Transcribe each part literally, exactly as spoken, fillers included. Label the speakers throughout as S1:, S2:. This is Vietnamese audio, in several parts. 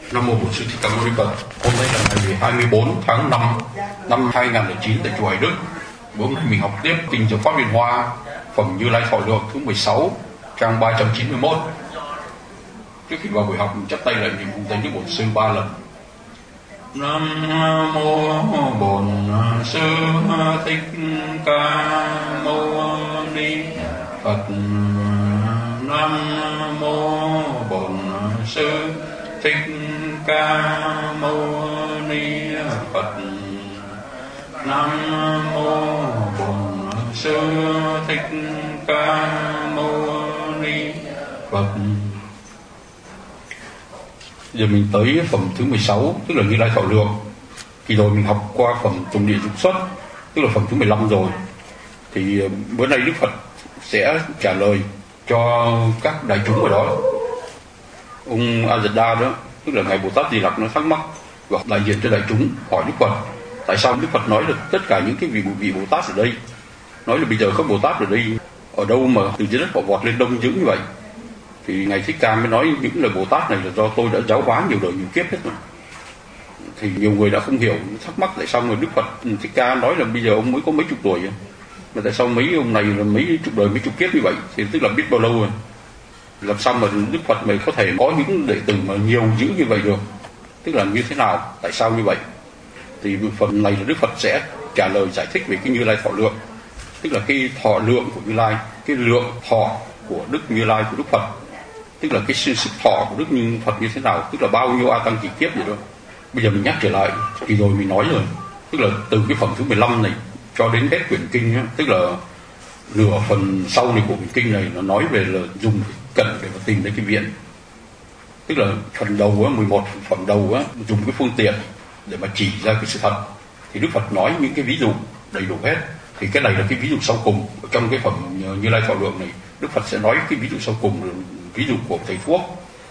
S1: Nam mô Bổn Sư Thích Ca Mâu Ni Phật. Hôm nay là ngày hai mươi tư tháng năm năm hai nghìn không trăm lẻ chín tại chùa Hải Đức. Hôm nay mình học tiếp kinh Diệu Pháp Liên Hoa, phẩm Như Lai Thọ Lượng thứ mười sáu, trang ba trăm chín mươi mốt. Trước khi vào buổi học, mình chắp tay lại niệm cung thánh với Bổn Sư ba lần. Nam mô Bổn Sư Thích Ca Mâu Ni Phật. Nam mô Bổn Sư Thích Ca Mâu Ni Phật. Nam mô Bổn Sư Thích Ca Mâu Ni Phật. Giờ mình tới phẩm thứ mười sáu, tức là Như Lai Thọ Lượng. Kỳ rồi mình học qua phẩm Tùng Địa Dục Xuất, tức là phẩm thứ mười lăm rồi. Thì bữa nay Đức Phật sẽ trả lời cho các đại chúng ở đó. Ông Ajita đó, tức là Ngài Bồ Tát Di Lặc, nó thắc mắc và đại diện cho đại chúng hỏi Đức Phật tại sao Đức Phật nói được tất cả những cái vị vị Bồ Tát ở đây, nói là bây giờ các Bồ Tát ở đây ở đâu mà từ dưới đất họ vọt lên đông dữ như vậy. Thì Ngài Thích Ca mới nói những lời Bồ Tát này là do tôi đã giáo hóa nhiều đời nhiều kiếp hết rồi. Thì nhiều người đã không hiểu, thắc mắc tại sao mà Đức Phật Thích Ca nói là bây giờ ông mới có mấy chục tuổi, mà tại sao mấy ông này là mấy chục đời mấy chục kiếp như vậy, thì tức là biết bao lâu rồi. Làm sao mà Đức Phật mới có thể có những đệ tử mà nhiều dữ như vậy được, tức là như thế nào, tại sao như vậy. Thì phần này là Đức Phật sẽ trả lời giải thích về cái Như Lai Thọ Lượng, tức là cái thọ lượng của Như Lai, cái lượng thọ của Đức Như Lai của Đức Phật, tức là cái sự sức thọ của Đức Như Phật như thế nào, tức là bao nhiêu a tăng kỳ kiếp vậy đó. Bây giờ mình nhắc trở lại, thì rồi mình nói rồi, tức là từ cái phẩm thứ mười lăm này cho đến hết quyển kinh đó, tức là nửa phần sau này của quyển kinh này nó nói về là dùng cần để mà tìm đến cái viện, tức là phần đầu á, mười một phần đầu á, dùng cái phương tiện để mà chỉ ra cái sự thật. Thì Đức Phật nói những cái ví dụ đầy đủ hết. Thì cái này là cái ví dụ sau cùng trong cái phẩm Như Lai Thọ Lượng này. Đức Phật sẽ nói cái ví dụ sau cùng là ví dụ của thầy thuốc.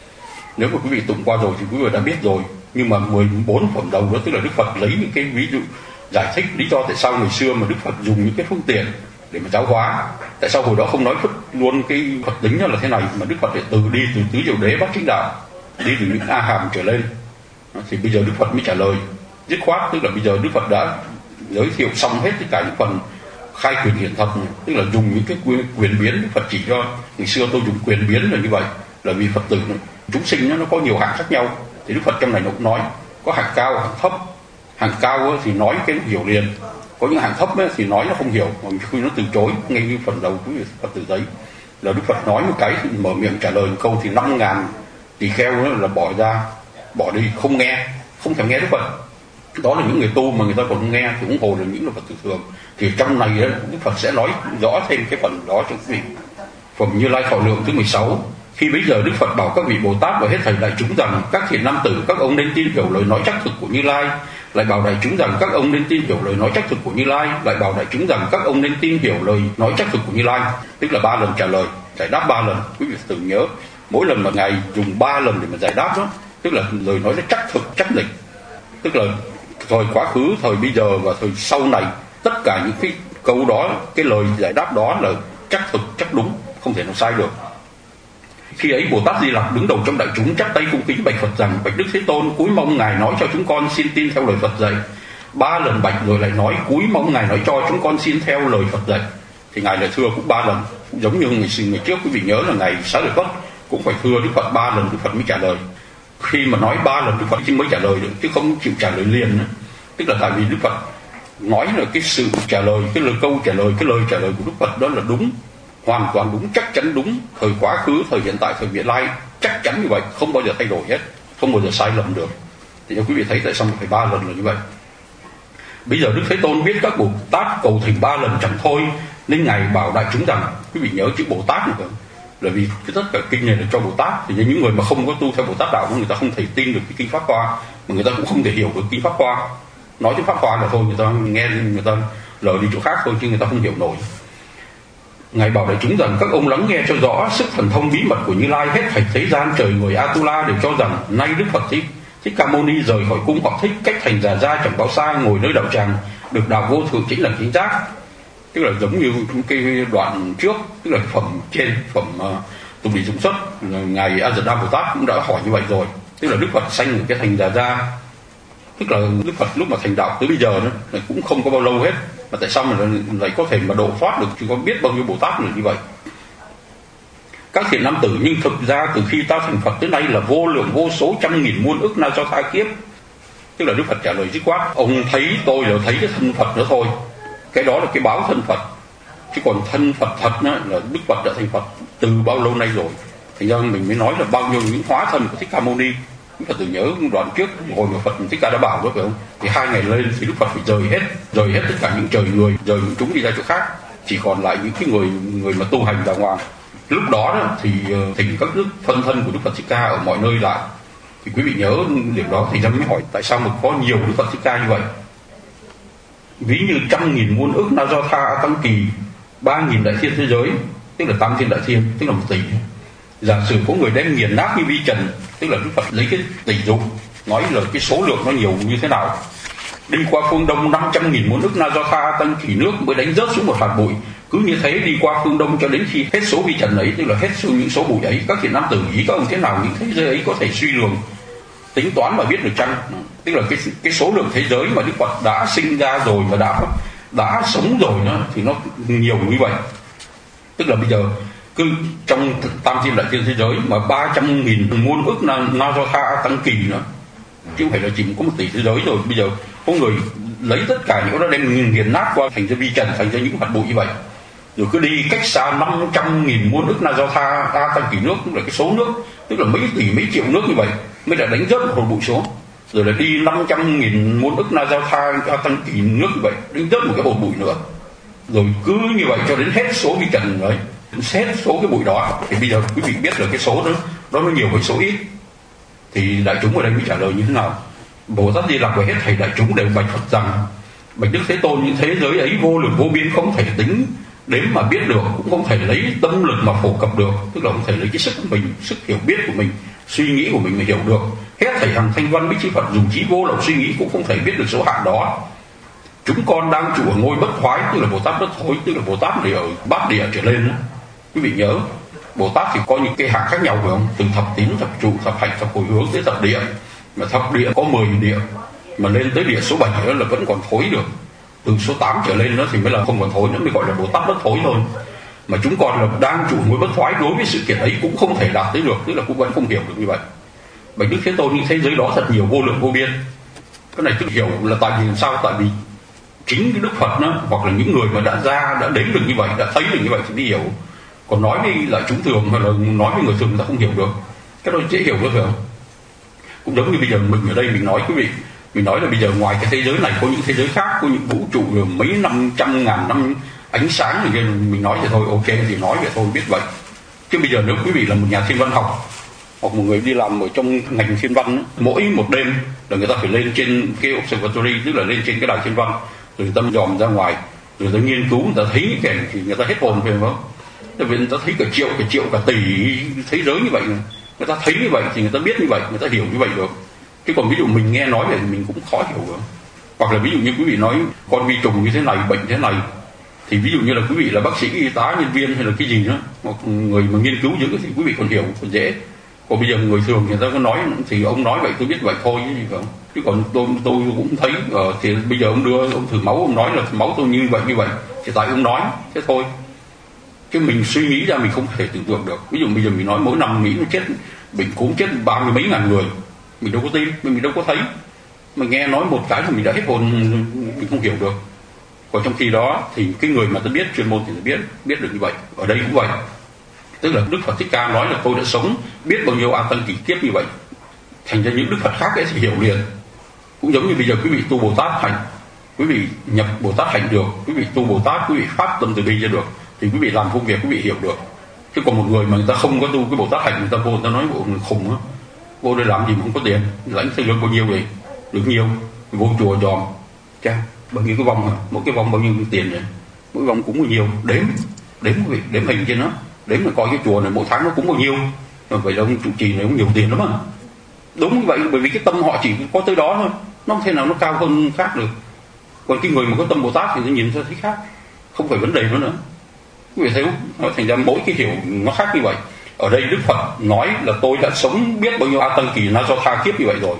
S1: Nếu mà quý vị tụng qua rồi thì quý vị đã biết rồi. Nhưng mà mười bốn phẩm đầu đó, tức là Đức Phật lấy những cái ví dụ giải thích lý do tại sao ngày xưa mà Đức Phật dùng những cái phương tiện để mà giáo hóa. Tại sao hồi đó không nói Phật luôn cái Phật tính là thế này, mà Đức Phật để từ đi từ tứ diệu đế bắt chính đạo, đi từ những A Hàm trở lên. Thì bây giờ Đức Phật mới trả lời dứt khoát, tức là bây giờ Đức Phật đã giới thiệu xong hết tất cả những phần khai quyền hiển thật, tức là dùng những cái quyền, quyền biến. Đức Phật chỉ cho ngày xưa tôi dùng quyền biến là như vậy, là vì Phật tử chúng sinh nó có nhiều hạng khác nhau. Thì Đức Phật trong này nó cũng nói có hạng cao hạng thấp. Hạng cao thì nói cái hiểu liền, có những hạng thấp thì nói nó không hiểu, mà khi nó từ chối. Ngay như phần đầu quý vị Phật tử thấy là Đức Phật nói một cái thì mở miệng trả lời một câu thì năm ngàn tỳ kheo là bỏ ra, bỏ đi, không nghe, không thèm nghe Đức Phật. Đó là những người tu mà người ta còn không nghe, thì ủng hộ là những là Phật tử thường. Thì trong này Đức Phật sẽ nói rõ thêm cái phần đó cho quý vị. Phẩm Như Lai Thọ Lượng thứ mười sáu. Khi bấy giờ Đức Phật bảo các vị Bồ Tát và hết thảy đại chúng rằng các thiện nam tử, các ông nên tin hiểu lời nói chắc thực của Như Lai. Lại bảo đại chúng rằng các ông nên tin hiểu lời nói chắc thực của Như Lai. Lại bảo đại chúng rằng các ông nên tin hiểu lời nói chắc thực của Như Lai. Tức là ba lần trả lời, giải đáp ba lần. Quý vị tự nhớ, mỗi lần mà Ngài dùng ba lần để mà giải đáp đó, tức là lời nói nó chắc thực, chắc lịch. Tức là thời quá khứ, thời bây giờ và thời sau này, tất cả những cái câu đó, cái lời giải đáp đó là chắc thực, chắc đúng, không thể nào sai được. Khi ấy Bồ Tát Di Lặc đứng đầu trong đại chúng chắp tay cung kính bạch Phật rằng: bạch Đức Thế Tôn, cúi mong Ngài nói cho chúng con xin tin theo lời Phật dạy. Ba lần bạch rồi lại nói cúi mong Ngài nói cho chúng con xin theo lời Phật dạy. Thì Ngài lại thưa cũng ba lần, giống như ngày, ngày trước quý vị nhớ là Ngài Xá Lợi Phất cũng phải thưa Đức Phật ba lần Đức Phật mới trả lời. Khi mà nói ba lần Đức Phật mới trả lời được, chứ không chịu trả lời liền nữa. Tức là tại vì Đức Phật nói là cái sự trả lời, cái lời câu trả lời, cái lời trả lời của Đức Phật đó là đúng, hoàn toàn đúng, chắc chắn đúng, thời quá khứ, thời hiện tại, thời vị lai, chắc chắn như vậy, không bao giờ thay đổi hết, không bao giờ sai lầm được. Thì cho quý vị thấy tại sao phải ba lần là như vậy. Bây giờ Đức Thế Tôn biết các Bồ Tát cầu thỉnh ba lần chẳng thôi, nên Ngài bảo đại chúng rằng, quý vị nhớ chữ Bồ Tát nữa, là vì cái tất cả kinh này là cho Bồ Tát. Thì những người mà không có tu theo Bồ Tát đạo, người ta không thể tin được cái kinh Pháp Hoa, mà người ta cũng không thể hiểu được kinh Pháp Hoa. Nói chữ Pháp Hoa là thôi, người ta nghe, người ta lờ đi chỗ khác thôi, chứ người ta không hiểu nổi. Ngài bảo đại chúng rằng các ông lắng nghe cho rõ sức thần thông bí mật của Như Lai. Hết thảy thế gian trời người Atula đều cho rằng nay Đức Phật Thích Thích Ca Mâu Ni rời khỏi cung hoặc thích cách thành già gia chẳng bao xa, ngồi nơi đạo tràng được đạo vô thượng chính là chính giác. Tức là giống như cái đoạn trước, tức là phẩm trên, phẩm uh, Tùng Địa Dụng Xuất, Ngài A Dật Đa Bồ Tát cũng đã hỏi như vậy rồi. Tức là Đức Phật sanh ở cái thành Già Gia, tức là Đức Phật lúc mà thành đạo tới bây giờ nó cũng không có bao lâu hết, mà tại sao mà lại có thể mà độ thoát được, chỉ có biết bao nhiêu Bồ Tát là như vậy. Các thiện nam tử, nhưng thực ra từ khi ta thành Phật tới nay là vô lượng vô số trăm nghìn muôn ức na do tha kiếp. Tức là Đức Phật trả lời dứt khoát, ông thấy tôi là thấy cái thân Phật nữa thôi, cái đó là cái báo thân Phật, chứ còn thân Phật thật đó, là Đức Phật đã thành Phật từ bao lâu nay rồi. Thành ra mình mới nói là bao nhiêu những hóa thân của Thích Ca Mâu Ni. Đức Phật tự nhớ đoạn trước ngồi mà Phật Thích Ca đã bảo đó phải không? Thì hai ngày lên thì Đức Phật phải rời hết, rời hết tất cả những trời người, rời những chúng đi ra chỗ khác, chỉ còn lại những cái người người mà tu hành đàng hoàng. Lúc đó, đó thì thỉnh các đức phân thân của Đức Phật Thích Ca ở mọi nơi lại. Thì quý vị nhớ điểm đó thì ra mới hỏi tại sao mà có nhiều Đức Phật Thích Ca như vậy. Ví như trăm nghìn muôn ức na do tha A Tăng Kỳ, ba nghìn đại thiên thế giới, tức là tam thiên đại thiên, tức là một tỷ. Giả sử có người đem nghiền nát như vi trần, tức là Đức Phật lấy cái tỷ dụ nói là cái số lượng nó nhiều như thế nào. Đi qua phương đông năm trăm nghìn muôn ức na do tha A Tăng Kỳ nước mới đánh rớt xuống một hạt bụi. Cứ như thế đi qua phương đông cho đến khi hết số vi trần ấy, tức là hết số những số bụi ấy. Các thiện nam tử ý các ông thế nào những thế giới ấy có thể suy lường tính toán mà biết được chăng? Tức là cái cái số lượng thế giới mà Đức Phật đã sinh ra rồi và đã đã sống rồi nó thì nó nhiều như vậy. Tức là bây giờ cứ trong tam thiên đại thiên thế giới mà ba trăm nghìn muôn ức na, na do tha A Tăng Kỳ nữa, chứ không phải là chỉ có một tỷ thế giới rồi. Bây giờ có người lấy tất cả những nó đem nghiền nát qua thành ra vi trần, thành ra những hạt bụi như vậy, rồi cứ đi cách xa năm trăm nghìn muôn ức na do tha A Tăng Kỳ nước, cũng là cái số nước, tức là mấy tỷ mấy triệu nước như vậy mới đã đánh rớt một hột bụi xuống, rồi lại đi năm trăm nghìn muôn ức na do tha A Tăng Kỳ nước như vậy đánh rớt một cái hột bụi nữa, rồi cứ như vậy cho đến hết số vi trần đấy, hết số cái bụi đó. Thì bây giờ quý vị biết là cái số đó đó nó nhiều với số ít. Thì đại chúng ở đây mới trả lời như thế nào? Bồ Tát Di Lặc và hết thảy đại chúng đều bạch Phật rằng: bạch Đức Thế Tôn, những thế giới ấy vô lượng vô biên, không thể tính đếm mà biết được, cũng không thể lấy tâm lực mà phổ cập được. Tức là không thể lấy cái sức của mình, sức hiểu biết của mình, suy nghĩ của mình mà hiểu được. Hết thảy hàng thanh văn bích chi Phật dùng trí vô lậu suy nghĩ cũng không thể biết được số hạn đó. Chúng con đang trụ ở ngôi bất thoái, tức là Bồ Tát bất thối, tức là Bồ Tát để ở bát địa trở lên. Quý vị nhớ, Bồ Tát thì có những cái hạng khác nhau phải không? Từ thập tín, thập trụ, thập hạnh, thập hồi hướng tới thập địa. Mà thập địa có mười địa, mà lên tới địa số bảy nữa là vẫn còn thối được. Từ số tám trở lên nữa thì mới là không còn thối nữa, mới gọi là Bồ Tát bất thối thôi. Mà chúng còn là đang trụ ngôi bất thoái, đối với sự kiện ấy cũng không thể đạt tới được, tức là cũng vẫn không hiểu được như vậy. Bạch Đức Thế Tôn, những thế giới đó thật nhiều vô lượng vô biên. Cái này tức hiểu là tại vì sao? Tại vì chính cái Đức Phật đó, hoặc là những người mà đã ra, đã đến được như vậy, đã thấy được như vậy thì mới hiểu. Còn nói với lại chúng thường hay là nói với người thường người ta không hiểu được. Cái đó dễ hiểu được phải không? Cũng giống như bây giờ mình ở đây mình nói quý vị, mình nói là bây giờ ngoài cái thế giới này có những thế giới khác, có những vũ trụ rồi mấy năm trăm ngàn năm ánh sáng thì mình nói thì thôi ok thì nói vậy thôi biết vậy. Chứ bây giờ nếu quý vị là một nhà thiên văn học hoặc một người đi làm ở trong ngành thiên văn, mỗi một đêm là người ta phải lên trên cái observatory, tức là lên trên cái đài thiên văn, rồi người ta dòm ra ngoài, rồi người ta nghiên cứu, người ta thấy cái cảnh thì người ta hết hồn phải không? Tại vì người ta thấy cả triệu, cả triệu, cả tỷ thế giới như vậy, người ta thấy như vậy thì người ta biết như vậy, người ta hiểu như vậy được. Chứ còn ví dụ mình nghe nói thì mình cũng khó hiểu được. Hoặc là ví dụ như quý vị nói con vi trùng như thế này, bệnh thế này, thì ví dụ như là quý vị là bác sĩ, y tá, nhân viên hay là cái gì đó, hoặc người mà nghiên cứu dữ thì quý vị còn hiểu, còn dễ. Còn bây giờ người thường người ta có nói thì ông nói vậy tôi biết vậy thôi chứ gì phải không? Chứ còn tôi tôi cũng thấy uh, thì bây giờ ông đưa ông thử máu, ông nói là máu tôi như vậy như vậy, thì tại ông nói thế thôi. Chứ mình suy nghĩ ra mình không thể tưởng tượng được. Ví dụ bây giờ mình nói mỗi năm Mỹ nó chết bệnh cúm chết ba mươi mấy ngàn người, mình đâu có tin, mình đâu có thấy. Mình nghe nói một cái là mình đã hết hồn, mình không hiểu được. Còn trong khi đó thì cái người mà ta biết chuyên môn thì ta biết biết được như vậy. Ở đây cũng vậy. Tức là Đức Phật Thích Ca nói là tôi đã sống biết bao nhiêu A Tăng Kỳ kiếp như vậy, thành ra những Đức Phật khác ấy thì hiểu liền. Cũng giống như bây giờ quý vị tu Bồ Tát hành, quý vị nhập Bồ Tát hành được, quý vị tu Bồ Tát, quý vị phát tâm từ bi ra được, thì quý vị làm công việc quý vị hiểu được. Chứ còn một người mà người ta không có tu cái Bồ Tát hành, người ta vô người ta nói bộ người khùng á, vô đây làm gì mà không có tiền, lãnh xây lương bao nhiêu vậy, được nhiều, vô chùa dòm, cha bao nhiêu cái vong à, mỗi cái vong bao nhiêu tiền vậy, mỗi vong cũng bao nhiêu, đếm, đếm quý vị, đếm hình trên nó, đếm là coi cái chùa này mỗi tháng nó cũng bao nhiêu, rồi vậy là ông trụ trì này cũng nhiều tiền lắm à. Đúng như vậy, bởi vì cái tâm họ chỉ có tới đó thôi, nó không thể nào nó cao hơn khác được. Còn cái người mà có tâm Bồ Tát thì nó nhìn ra thấy khác, không phải vấn đề nữa nữa. Quý vị thấy không? Nó thành ra mỗi cái hiểu nó khác như vậy. Ở đây Đức Phật nói là tôi đã sống biết bao nhiêu A Tăng kỳ Na Do Tha kiếp như vậy rồi.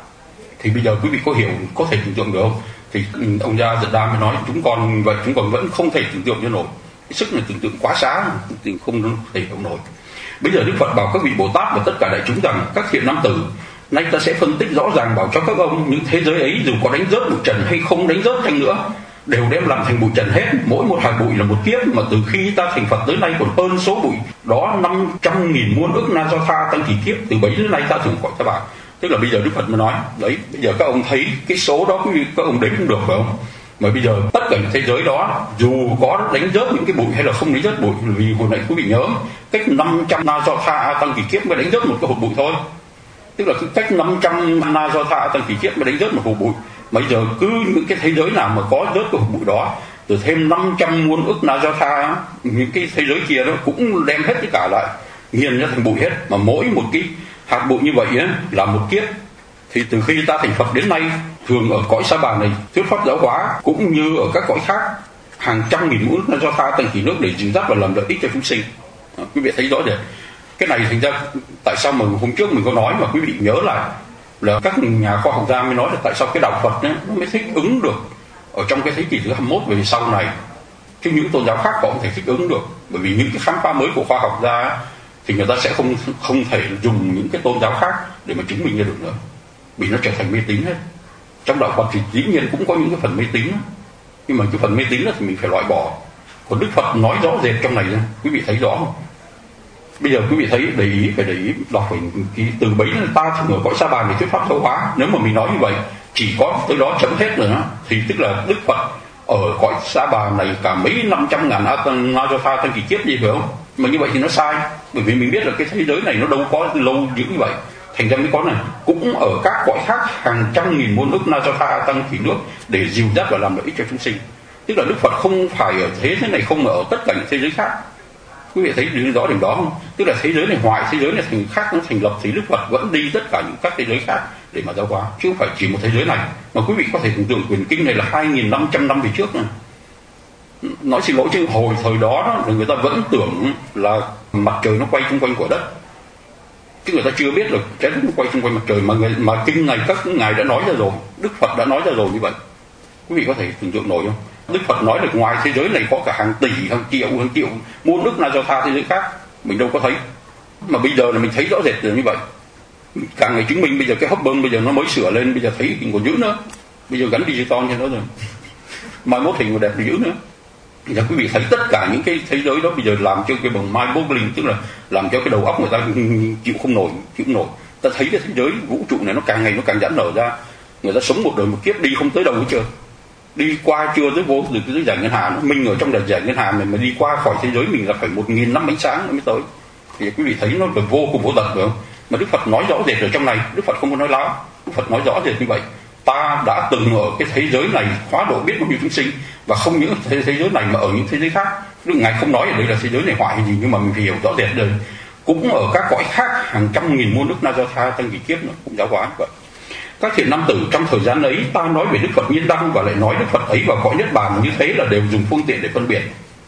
S1: Thì bây giờ quý vị có hiểu, có thể tưởng tượng được không? Thì ông Gia Giật Đa mới nói chúng con vậy chúng con vẫn không thể tưởng tượng cho nổi. Cái sức này tưởng tượng quá xá, tưởng không thể hiểu nổi. Bây giờ Đức Phật bảo các vị Bồ Tát và tất cả đại chúng rằng các thiện nam tử, nay ta sẽ phân tích rõ ràng bảo cho các ông những thế giới ấy dù có đánh rớt bụi trần hay không đánh rớt chăng nữa đều đem làm thành bụi trần hết. Mỗi một hạt bụi là một kiếp, mà từ khi ta thành Phật tới nay còn hơn số bụi đó năm trăm nghìn muôn ức Na Do Tha Tăng kỳ kiếp. Từ bấy đến nay ta thường khỏi các bạn. Tức là bây giờ Đức Phật mới nói đấy, bây giờ các ông thấy cái số đó các ông đếm không được phải không? Mà bây giờ tất cả những thế giới đó dù có đánh rớt những cái bụi hay là không đánh rớt bụi, vì hồi nãy quý vị nhớ cách năm trăm Na Do Tha Tăng kỳ kiếp mới đánh rớt một cái hột bụi thôi. Tức là cái cách năm trăm Na Do Tha Tăng kỳ kiếp mới đánh rớt một hột bụi. Bây giờ cứ những cái thế giới nào mà có rớt cái hột bụi đó, từ thêm năm trăm muôn ức Na Do Tha, những cái thế giới kia nó cũng đem hết tất cả lại, nghiền ra thành bụi hết. Mà mỗi một cái hạt bụi như vậy ấy, là một kiếp. Thì từ khi ta thành Phật đến nay, thường ở cõi Sa Bà này thuyết pháp giáo hóa cũng như ở các cõi khác, hàng trăm nghìn muôn ức Na Do Tha Tăng kỳ nước để dìu dắt và làm lợi ích cho chúng sinh. À, quý vị thấy rõ rệt. Cái này thành ra tại sao mà hôm trước mình có nói mà quý vị nhớ lại là các nhà khoa học gia mới nói là tại sao cái đạo Phật ấy, nó mới thích ứng được ở trong cái thế kỷ thứ hai mươi mốt về sau này, chứ những tôn giáo khác họ không thể thích ứng được. Bởi vì những cái khám phá mới của khoa học gia thì người ta sẽ không không thể dùng những cái tôn giáo khác để mà chứng minh ra được nữa, vì nó trở thành mê tín hết. Trong đạo Phật thì dĩ nhiên cũng có những cái phần mê tín, nhưng mà cái phần mê tín đó thì mình phải loại bỏ. Còn Đức Phật nói rõ rệt trong này, quý vị thấy rõ không? Bây giờ quý vị thấy để ý, phải để ý đọc phải cái từ bấy ta thường ở cõi Sa Bà để thuyết pháp giáo hóa. Nếu mà mình nói như vậy chỉ có tới đó chấm hết rồi đó, thì tức là Đức Phật ở cõi Sa Bà này cả mấy năm trăm ngàn Na Do Tha Tăng kỳ kiếp gì phải không? Mà như vậy thì nó sai, bởi vì mình biết là cái thế giới này nó đâu có lâu dữ như vậy. Thành ra mới có này, cũng ở các cõi khác hàng trăm nghìn muôn ức Na Do Tha Tăng kỳ nước để dìu dắt và làm lợi ích cho chúng sinh. Tức là Đức Phật không phải ở thế giới này không, mà ở tất cả những thế giới khác. Quý vị thấy rõ điểm đó không? Tức là thế giới này hoại thế giới này thành khác nó thành lập, thì Đức Phật vẫn đi tất cả những các thế giới khác để mà giáo hóa, chứ không phải chỉ một thế giới này. Mà quý vị có thể tưởng tượng quyển kinh này là hai nghìn năm trăm năm về trước này. Nói xin lỗi chứ hồi thời đó, đó là người ta vẫn tưởng là mặt trời nó quay xung quanh quả đất, chứ người ta chưa biết là trái đất nó quay xung quanh mặt trời. Mà người, mà kinh này các ngài đã nói ra rồi, Đức Phật đã nói ra rồi như vậy. Quý vị có thể tưởng tượng nổi không? Đức Phật nói được ngoài thế giới này có cả hàng tỷ, hàng triệu, hàng triệu muôn ức Na Do Tha thế giới khác, mình đâu có thấy. Mà bây giờ là mình thấy rõ rệt như vậy. Càng ngày chứng minh bây giờ cái Hubble bây giờ nó mới sửa lên, bây giờ thấy hình còn dữ nữa. Bây giờ gắn digital cho nó rồi, mai mốt hình còn đẹp dữ nữa. Thì quý vị thấy tất cả những cái thế giới đó bây giờ làm cho cái bằng mind boggling, tức là làm cho cái đầu óc người ta chịu không nổi, chịu không nổi. Ta thấy cái thế giới vũ trụ này nó càng ngày nó càng giãn nở ra. Người ta sống một đời một kiếp đi không tới đâu hết trơn, đi qua chưa tới vô được cái giải ngân hà. Mình ở trong giải ngân hà này mà đi qua khỏi thế giới mình là phải một nghìn năm ánh sáng mới tới. Thì quý vị thấy nó là vô cùng vô tận phải không? Mà Đức Phật nói rõ rệt ở trong này, Đức Phật không có nói láo, Đức Phật nói rõ rệt như vậy. Ta đã từng ở cái thế giới này hóa độ biết bao nhiêu chúng sinh, và không những thế, thế giới này mà ở những thế giới khác. Đức Ngài không nói ở đây là thế giới này hoại hay gì, nhưng mà mình phải hiểu rõ rệt đây, cũng ở các cõi khác hàng trăm nghìn muôn ức Na Do Tha Tăng kỳ kiếp nữa cũng giáo hóa như vậy. Các thiện nam tử trong thời gian ấy ta nói về Đức Phật Nhiên Đăng, và lại nói Đức Phật ấy vào cõi Niết Bàn như thế là đều dùng phương tiện để phân biệt.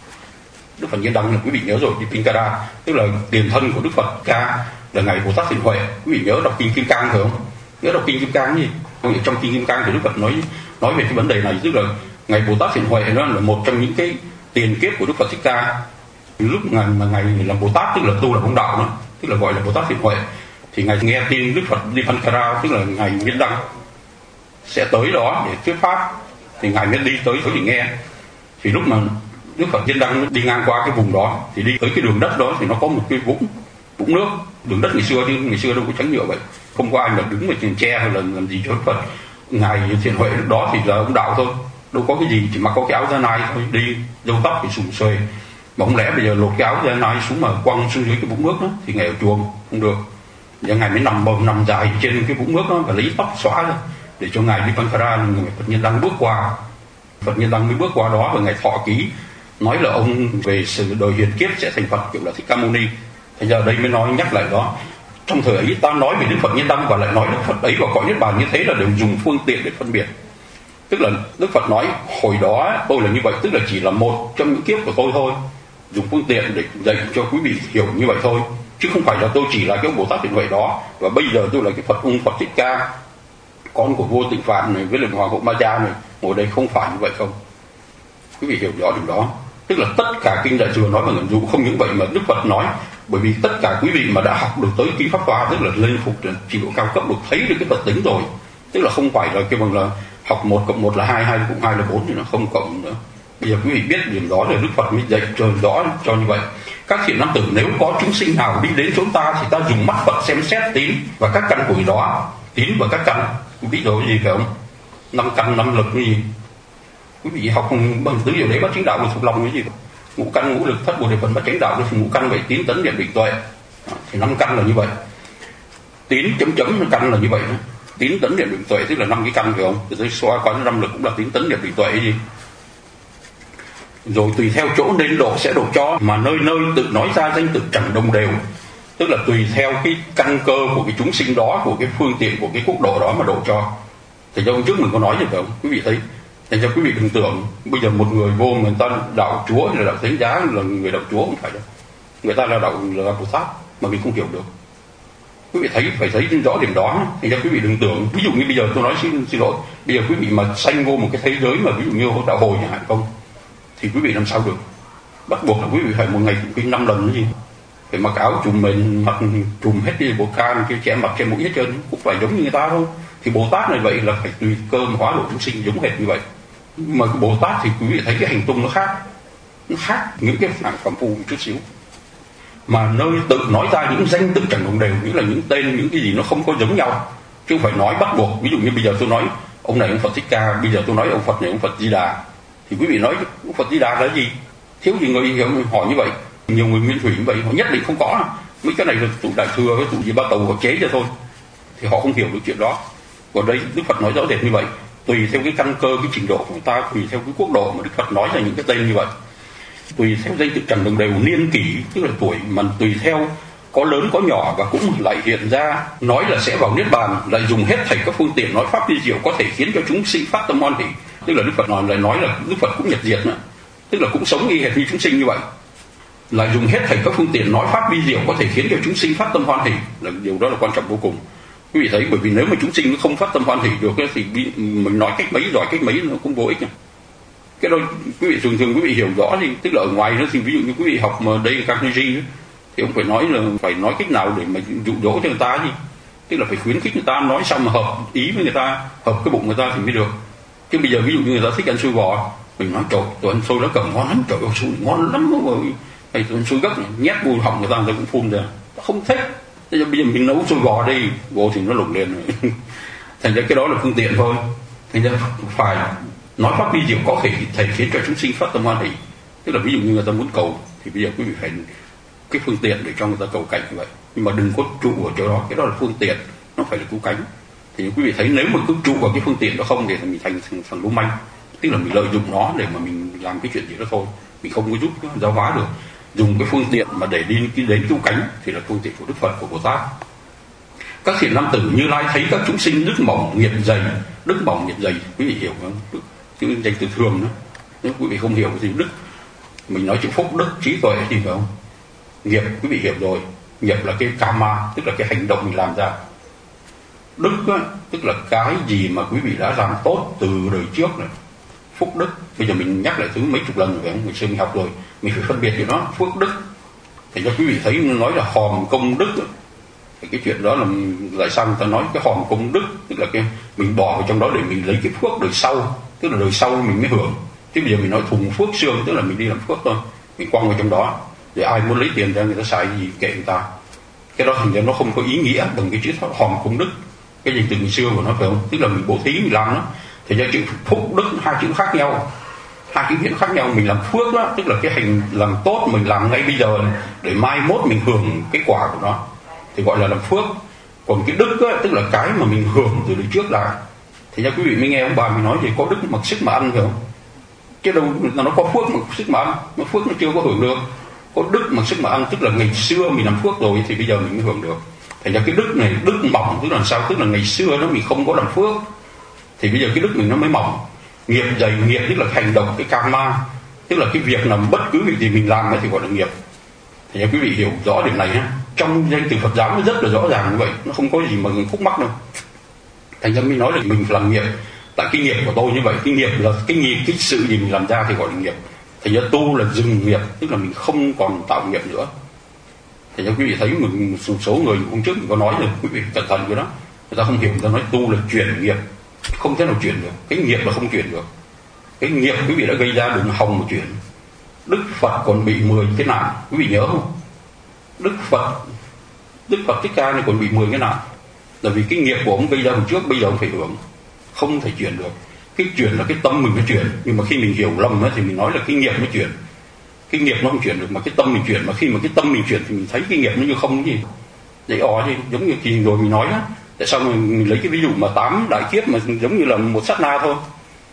S1: Đức Phật Nhiên Đăng là quý vị nhớ rồi, Dipinkara, tức là tiền thân của Đức Phật Ca là ngài Bồ Tát Thiện Huệ. Quý vị nhớ đọc kinh Kim Cang phải không? Nhớ đọc kinh Kim Cang gì? Trong kinh Kim Cang thì Đức Phật nói nói về cái vấn đề này, tức là ngài Bồ Tát Thiện Huệ đó là một trong những cái tiền kiếp của Đức Phật Thích Ca. Lúc ngài mà ngài làm Bồ Tát, tức là tu là công đạo đó, tức là gọi là Bồ Tát Thiện Huệ, thì ngài nghe tin Đức Phật Dipankara, tức là ngài Nhiên Đăng sẽ tới đó để thuyết pháp, thì ngài mới đi tới tới để nghe. Thì lúc mà Đức Phật Nhiên Đăng đi ngang qua cái vùng đó, thì đi tới cái đường đất đó thì nó có một cái vũng vũng nước. Đường đất ngày xưa chứ ngày xưa đâu có trắng nhựa vậy, không có ai mà đứng vào trên tre hay là làm gì cho Đức Phật. Ngài Thiện Huệ lúc đó thì là ông đạo thôi, đâu có cái gì, chỉ mặc có cái áo da nai thôi, đi râu tóc thì sùng xuề. Mà không lẽ bây giờ lột cái áo da nai xuống mà quăng xuống dưới cái vũng nước đó thì ngài ở chuồng không được. Và ngài mới nằm bầm nằm dài trên cái vũng nước đó và lấy tóc xóa ra để cho ngài Dipankara, người Phật Nhiên Đăng bước qua. Phật Nhiên Đăng mới bước qua đó và ngài thọ ký nói là ông về sự đời hiền kiếp sẽ thành Phật, kiểu là Thích Ca Mâu Ni. Thành ra đây mới nói nhắc lại đó. Trong thời ấy ta nói về Đức Phật Nhiên Đăng và lại nói Đức Phật ấy vào cõi Niết Bàn như thế là đều dùng phương tiện để phân biệt. Tức là Đức Phật nói hồi đó tôi là như vậy, tức là chỉ là một trong những kiếp của tôi thôi, dùng phương tiện để dạy cho quý vị hiểu như vậy thôi. chứ không phải là tôi chỉ là cái ông Bồ Tát Hiện Huệ đó và bây giờ tôi là cái Phật ung Phật Thích Ca, con của vua Tịnh Phạn này với lại Hoàng hậu Ma Gia này, ngồi đây không phải như vậy không? Quý vị hiểu rõ điều đó. Tức là tất cả kinh Đại Thừa nói bằng ẩn dụ, không những vậy mà Đức Phật nói, bởi vì tất cả quý vị mà đã học được tới ký pháp toa, tức là lên phục trình độ cao cấp, được thấy được cái Phật tính rồi, tức là không phải là cái bằng là học một cộng một là hai, hai cộng hai là bốn thì nó không cộng nữa. Bây giờ quý vị biết điểm đó rồi Đức Phật mới dạy trời rõ cho như vậy. Các thiện nam tử, nếu có chúng sinh nào đi đến chúng ta thì ta dùng mắt Phật xem xét tín và các căn của người đó. Tín và các căn, quý vị rồi gì phải không? Năm căn, năm lực cái gì? Quý vị học bằng tứ diệu đế bát chánh đạo là thuộc lòng cái gì? Ngũ căn, ngũ lực, thất bồ đề phần bát chánh đạo thì ngũ căn vậy, tín tấn niệm định tuệ. Thì năm căn là như vậy. Tín chấm chấm căn là như vậy đó. Tín tấn niệm định tuệ tức là năm cái căn phải không? Từ tới xoa qua năm lực cũng là tín tấn niệm định tuệ cái gì? Rồi tùy theo chỗ nên độ sẽ độ cho, mà nơi nơi tự nói ra danh tự chẳng đồng đều, tức là tùy theo cái căn cơ của cái chúng sinh đó, của cái phương tiện, của cái quốc độ đó mà độ cho. Thì trong trước mình có nói rồi phải không? Quý vị thấy, thành ra quý vị đừng tưởng bây giờ một người vô người ta đạo Chúa hay là đạo Thánh Giá là người đạo Chúa, không phải đâu. Người ta là đạo là Bồ Tát mà mình không hiểu được. Quý vị thấy phải thấy rõ điểm đó. Thành ra quý vị đừng tưởng, ví dụ như bây giờ tôi nói xin xin lỗi, bây giờ quý vị mà sanh vô một cái thế giới mà ví dụ như đạo Hồi chẳng hạn không, thì quý vị làm sao được? Bắt buộc là quý vị phải một ngày tụng kinh năm lần cái gì, phải mặc áo trùm mình, mặc trùm hết cái bộ can, cái che mặt che mũi hết trơn, cũng phải giống như người ta thôi. Thì Bồ Tát này vậy là phải tùy cơ hóa độ chúng sinh giống hệt như vậy. Mà cái Bồ Tát thì quý vị thấy cái hành tung nó khác, nó khác những cái phản phàm phu một chút xíu. Mà nơi tự nói ra những danh tự chẳng đồng đều, nghĩa là những tên, những cái gì nó không có giống nhau, chứ không phải nói bắt buộc. Ví dụ như bây giờ tôi nói ông này ông Phật Thích Ca, bây giờ tôi nói ông Phật này ông Phật Di Đà, thì quý vị nói ông Phật Di Đà là gì? Thiếu gì người hiểu hỏi như vậy. Nhiều người nguyên thủy như vậy họ nhất định không có. Mấy cái này là tụ Đại Thừa, cái tụ gì Ba Tàu họ chế cho thôi, thì họ không hiểu được chuyện đó. Còn đây Đức Phật nói rõ rệt như vậy, tùy theo cái căn cơ, cái trình độ của người ta, tùy theo cái quốc độ mà Đức Phật nói ra những cái tên như vậy. Tùy theo danh tự chẳng đồng đều, niên kỷ tức là tuổi, mà tùy theo có lớn có nhỏ, và cũng lại hiện ra nói là sẽ vào niết bàn, lại dùng hết thảy các phương tiện nói pháp vi diệu có thể khiến cho chúng sinh phát tâm hoan hỷ. Tức là Đức Phật nói lại nói là Đức Phật cũng nhật diệt nữa, tức là cũng sống y hệt như chúng sinh như vậy, lại dùng hết thảy các phương tiện nói pháp vi diệu có thể khiến cho chúng sinh phát tâm hoan hỷ, là điều đó là quan trọng vô cùng. Quý vị thấy, bởi vì nếu mà chúng sinh không phát tâm hoan hỷ được thì mình nói cách mấy giỏi cách mấy nó cũng vô ích. Cái đó quý vị thường thường quý vị hiểu rõ thì tức là ở ngoài nó thì ví dụ như quý vị học mà đây Carnegie thì ông phải nói là phải nói cách nào để mà dụ dỗ cho người ta gì, tức là phải khuyến khích người ta nói xong mà hợp ý với người ta, hợp cái bụng người ta thì mới được. Chứ bây giờ ví dụ như người ta thích ăn xôi bò, mình nói trời tôi ăn xôi nó cầm ngon lắm, trời ơi xôi ngon lắm rồi, hay tôi ăn xôi gấc này nhét vô họng người ta người ta cũng phun ra, không thích. Bây giờ mình nấu xôi bò đi, vô thì nó lủng liền rồi. Thành ra cái đó là phương tiện thôi. Thành ra phải nói pháp vi diệu có thể thể khiến cho chúng sinh phát tâm hoan hỷ. Tức là ví dụ như người ta muốn cầu thì bây giờ quý vị phải cái phương tiện để cho người ta cầu cảnh như vậy, nhưng mà đừng có trụ ở chỗ đó, cái đó là phương tiện, nó phải là cứu cánh. Thì quý vị thấy nếu mà cứ trụ vào cái phương tiện đó không thì mình thành thằng, thằng lưu manh, tức là mình lợi dụng nó để mà mình làm cái chuyện gì đó thôi, mình không có giúp giáo hóa được. Dùng cái phương tiện mà để đi đến cứu cánh thì là phương tiện của Đức Phật, của Bồ Tát. Các thiện nam tử Như Lai thấy các chúng sinh đức mỏng nghiệp dày, đức mỏng nghiệp dày, quý vị hiểu không? Đức, cái danh từ thường đó, nếu quý vị không hiểu thì đức, mình nói chữ phúc đức trí tuệ thì phải không? Nghiệp quý vị hiểu rồi, nghiệp là cái karma, tức là cái hành động mình làm ra. Đức á, tức là cái gì mà quý vị đã làm tốt từ đời trước này. Phúc đức, bây giờ mình nhắc lại thứ mấy chục lần rồi phải không? Mình xưa mình học rồi, mình phải phân biệt cho nó phước đức. Thì cho quý vị thấy nói là hòm công đức á. Thì cái chuyện đó là lại sao người ta nói cái hòm công đức, tức là cái mình bỏ vào trong đó để mình lấy cái phước đời sau, tức là đời sau mình mới hưởng. Chứ bây giờ mình nói thùng phước xương, tức là mình đi làm phước thôi, mình quăng vào trong đó, để ai muốn lấy tiền ra người ta xài gì kệ người ta. Cái đó thành ra nó không có ý nghĩa bằng cái chữ hòm công đức, cái gì từ ngày xưa của nó phải không? Tức là mình bố thí mình làm đó. Thì ra chữ phúc đức hai chữ khác nhau, hai cái nghĩa khác nhau. Mình làm phước đó, tức là cái hành làm tốt mình làm ngay bây giờ để mai mốt mình hưởng cái quả của nó, thì gọi là làm phước. Còn cái đức đó, tức là cái mà mình hưởng từ đời trước lại. Thì ra quý vị mới nghe ông bà mình nói gì có đức mặc sức mà ăn phải không? Chứ đâu nó có phước mặc sức mà ăn, mà phước nó chưa có hưởng được. Có đức mặc sức mà ăn, tức là ngày xưa mình làm phước rồi thì bây giờ mình mới hưởng được. Thành ra cái đức này, đức mỏng tức là sao? Tức là ngày xưa đó mình không có làm phước, thì bây giờ cái đức mình nó mới mỏng. Nghiệp dày, nghiệp tức là hành động, cái karma, tức là cái việc làm bất cứ việc gì mình làm ấy thì gọi là nghiệp. Thì quý vị hiểu rõ điểm này nhé. trong danh từ Phật giáo nó rất là rõ ràng như vậy, nó không có gì mà khúc mắc đâu. Thành ra mới nói là mình phải làm nghiệp. Tại cái nghiệp của tôi như vậy, cái nghiệp là cái nghiệp, cái sự gì mình làm ra thì gọi là nghiệp. Thành ra tu là dừng nghiệp, tức là mình không còn tạo nghiệp nữa. Thành ra quý vị thấy mình một số người hôm trước mình có nói rồi, quý vị cẩn thận với đó, người ta không hiểu, người ta nói tu là chuyển nghiệp, không thể nào chuyển được. Cái nghiệp là không chuyển được. Cái nghiệp quý vị đã gây ra đừng hòng mà chuyển. Đức Phật còn bị mười cái nạn, quý vị nhớ không? Đức Phật Đức Phật Thích Ca này còn bị mười cái nạn, là vì cái nghiệp của ông gây ra hồi trước, bây giờ ông phải hưởng, không thể chuyển được. Cái chuyển là cái tâm mình mới chuyển, nhưng mà khi mình hiểu lầm thì mình nói là cái nghiệp mới chuyển. Cái nghiệp nó không chuyển được mà cái tâm mình chuyển, mà khi mà cái tâm mình chuyển thì mình thấy cái nghiệp nó như không cái gì. Vậy ó chứ, giống như kỳ rồi mình nói đó. Tại sao mình lấy cái ví dụ mà tám đại kiếp mà giống như là một sát na thôi.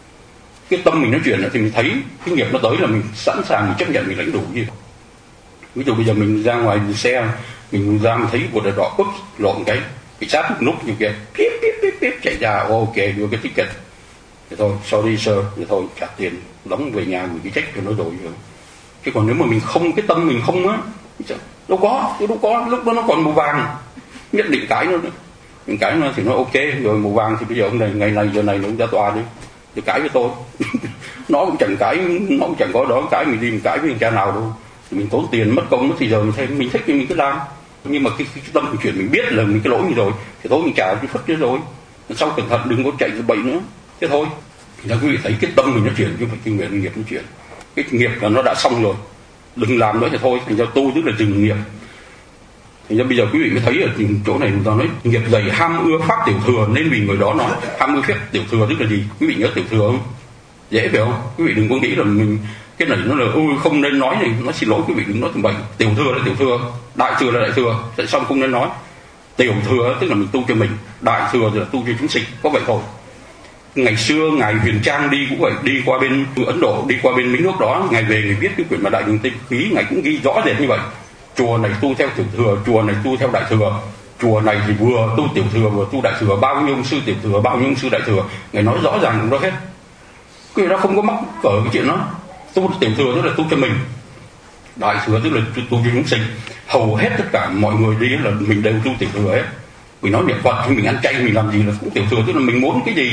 S1: Cái tâm mình nó chuyển thì mình thấy cái nghiệp nó tới là mình sẵn sàng, mình chấp nhận, mình lãnh đủ gì. Ví dụ bây giờ mình ra ngoài xe, mình ra mình thấy một đèn đỏ cúp lộn cái bị sát một nút như kia, píp píp píp píp chạy ra, ok đưa cái ticket, thì thôi sorry sir, thì thôi trả tiền đóng về nhà gửi cái check cho nó rồi. Chứ còn nếu mà mình không, cái tâm mình không á, đâu có, đâu có, lúc đó nó còn màu vàng, nhất định cãi nó nữa. Mình cãi nó thì nó ok rồi, màu vàng thì bây giờ ông này ngày này giờ này nó cũng ra tòa đi, thì cãi với tôi. Nó cũng chẳng cãi, nó cũng chẳng có đó cãi mình đi, mình cãi với người cha nào đâu. Mình tốn tiền mất công thì giờ mình thấy mình thích thì mình cứ làm. Nhưng mà cái, cái, cái tâm mình chuyển, mình biết là mình cái lỗi gì rồi thì thôi mình trả cái phất chứ rồi, sau cẩn thận đừng có chạy ra bệnh nữa, thế thôi. Thì quý vị thấy cái tâm mình nó chuyển chứ không phải cái nguyện nghiệp nó chuyển. Cái nghiệp là nó đã xong rồi, đừng làm nữa thì thôi. Thành ra tu tức là dừng nghiệp. Thành ra bây giờ quý vị mới thấy ở chỗ này người ta nói nghiệp dày ham ưa pháp tiểu thừa, nên vì người đó nói ham ưa phép tiểu thừa tức là gì? Quý vị nhớ tiểu thừa không? Dễ phải không? Quý vị đừng có nghĩ là mình cái này nó là ôi không nên nói này, nó xin lỗi quý vị đừng nói tầm bậy. Tiểu thừa là tiểu thừa, đại thừa là đại thừa, tại sao không nên nói? Tiểu thừa tức là mình tu cho mình, đại thừa thì là tu cho chúng sinh, có vậy thôi. Ngày xưa ngài Huyền Trang đi cũng vậy, đi qua bên Ấn Độ, đi qua bên mấy nước đó, ngài về ngài viết cái quyển mà Đại Bình Tinh Khí, ngài cũng ghi rõ rệt như vậy. Chùa này tu theo tiểu thừa, chùa này tu theo đại thừa, chùa này thì vừa tu tiểu thừa vừa tu đại thừa, bao nhiêu ông sư tiểu thừa, bao nhiêu ông sư đại thừa, ngài nói rõ ràng cũng đó hết. Cái đó không có mắc cỡ cái chuyện đó. Tu tiểu thừa tức là tu cho mình, đại thừa tức là tu cho chúng sinh. Hầu hết tất cả mọi người đi là mình đều tu tiểu thừa hết. Mình nói niệm Phật, mình ăn chay, mình làm gì là cũng tiểu thừa, tức là mình muốn cái gì.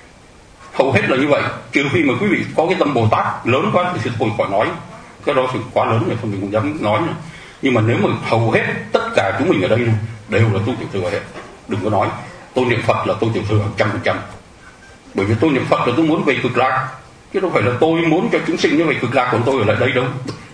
S1: Hầu hết là như vậy, trừ khi mà quý vị có cái tâm Bồ Tát lớn quá thì thôi khỏi nói, cái đó thì quá lớn rồi, không mình không dám nói nữa. Nhưng mà nếu mà hầu hết tất cả chúng mình ở đây đều là tu tiểu thừa hết, đừng có nói tôi niệm Phật là tôi tiểu thừa trăm phần trăm. Bởi vì tôi niệm Phật là tôi muốn về cực lạc, chứ đâu phải là tôi muốn cho chúng sinh như vậy cực lạc, còn tôi ở lại đây đâu.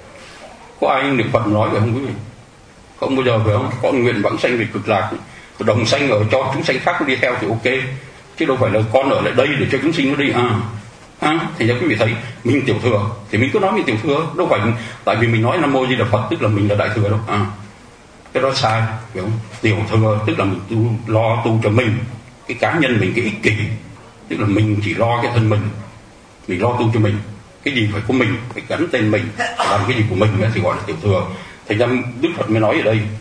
S1: Có ai niệm Phật nói vậy không quý vị? Không bao giờ phải không? Con nguyện vãng sanh về cực lạc, đồng sanh ở cho chúng sanh khác đi theo thì ok, chứ đâu phải là con ở lại đây để cho chúng sinh nó đi à. À, thì cho quý vị thấy mình tiểu thừa thì mình cứ nói mình tiểu thừa, đâu phải tại vì mình nói Nam Mô Di Đà Phật tức là mình là đại thừa đâu à. Cái đó sai, hiểu không? Tiểu thừa tức là mình tu, lo tu cho mình, cái cá nhân mình, cái ích kỷ, tức là mình chỉ lo cái thân mình, mình lo tu cho mình, cái gì phải của mình, phải gắn tên mình, làm cái gì của mình thì gọi là tiểu thừa. Thành ra Đức Phật mới nói ở đây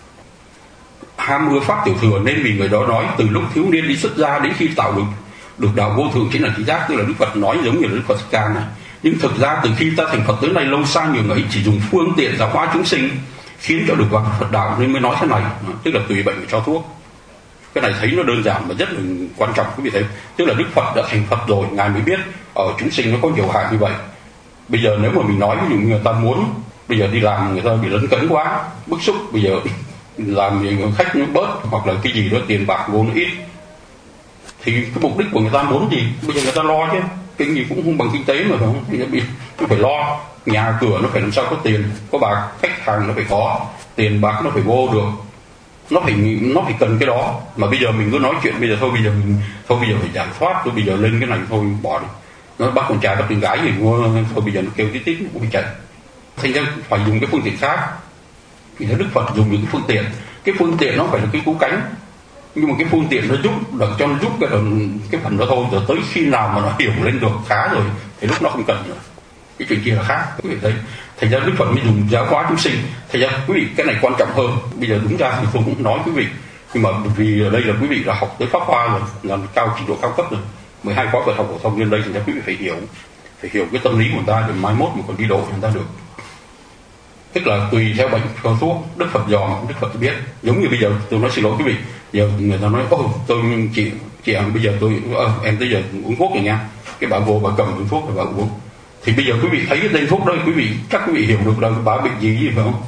S1: ham ưa pháp tiểu thừa, nên vì người đó nói từ lúc thiếu niên đi xuất gia đến khi tạo được được đạo vô thượng chính là trí giác. Tức là Đức Phật nói giống như là Đức Phật Thích Ca này, nhưng thực ra từ khi ta thành Phật tới nay lâu xa nhiều ấy, chỉ dùng phương tiện giáo hóa chúng sinh khiến cho được vào Phật đạo nên mới nói thế này. Tức là tùy bệnh phải cho thuốc. Cái này thấy nó đơn giản mà rất là quan trọng quý vị thấy. Tức là Đức Phật đã thành Phật rồi, ngài mới biết ở chúng sinh nó có nhiều hại như vậy. Bây giờ nếu mà mình nói ví dụ người ta muốn bây giờ đi làm người ta bị lấn cấn quá, bức xúc, bây giờ làm gì khách nó bớt hoặc là cái gì đó tiền bạc vô nó ít, thì cái mục đích của người ta muốn gì? Bây giờ người ta lo chứ, cái gì cũng không bằng kinh tế mà phải không? Thì bị phải lo, nhà cửa nó phải làm sao có tiền, có bạc, khách hàng nó phải có, tiền bạc nó phải vô được, nó phải nó phải cần cái đó. Mà bây giờ mình cứ nói chuyện bây giờ thôi, bây giờ mình thôi bây giờ phải giải thoát, tôi bây giờ lên cái này thôi bỏ đi, nó bắt con trai bắt con gái gì thôi bây giờ nó kêu tí tí cũng phải chạy. Thành ra phải dùng cái phương tiện khác. Thì Đức Phật dùng những cái phương tiện, cái phương tiện nó phải là cái cứu cánh, nhưng mà cái phương tiện nó giúp được cho nó giúp cái, cái phần đó thôi. Rồi tới khi nào mà nó hiểu lên được khá rồi thì lúc nó không cần nữa, cái chuyện kia là khác quý vị thấy. Thành ra Đức Phật mới dùng giáo hóa chúng sinh. Thành ra quý vị cái này quan trọng hơn. Bây giờ đúng ra thì tôi cũng nói quý vị, nhưng mà vì ở đây là quý vị là học tới Pháp Hoa rồi, là cao trình độ cao cấp rồi, mười hai khóa Phật học phổ thông lên đây, thì quý vị phải hiểu, phải hiểu cái tâm lý của người ta để mai mốt mình còn đi độ người ta được. tức là tùy theo bệnh theo thuốc. Đức Phật dòm, Đức Phật biết. Giống như bây giờ tôi nói xin lỗi quý vị, giờ người ta nói ôi tôi chị chị em bây giờ tôi ờ, em tới giờ uống thuốc rồi nha, cái bà vô bà cầm uống thuốc rồi bà uống, thì bây giờ quý vị thấy cái tên thuốc đó quý vị chắc quý vị hiểu được là bà bệnh gì gì phải không?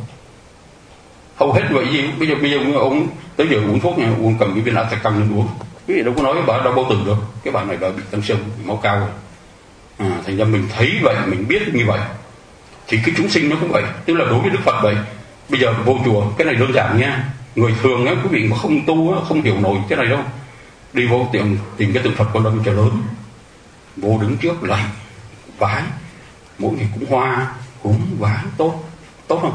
S1: Hầu hết vậy gì bây giờ bây giờ ông tới giờ uống thuốc nha, uống cầm cái viên Atacang lên uống, quý vị đâu có nói bà đau bao tử được, cái bà này bà bị tăng sinh máu cao rồi. À, thành ra mình thấy vậy, mình biết như vậy thì cái chúng sinh nó cũng vậy, tức là đối với Đức Phật vậy. Bây giờ vô chùa cái này đơn giản nha, người thường á quý vị mà không tu á, không hiểu nổi cái này đâu, đi vô tìm tìm cái tượng Phật Quan Âm cho lớn, vô đứng trước lạy vái, mỗi ngày cũng hoa cúng vái, tốt tốt không?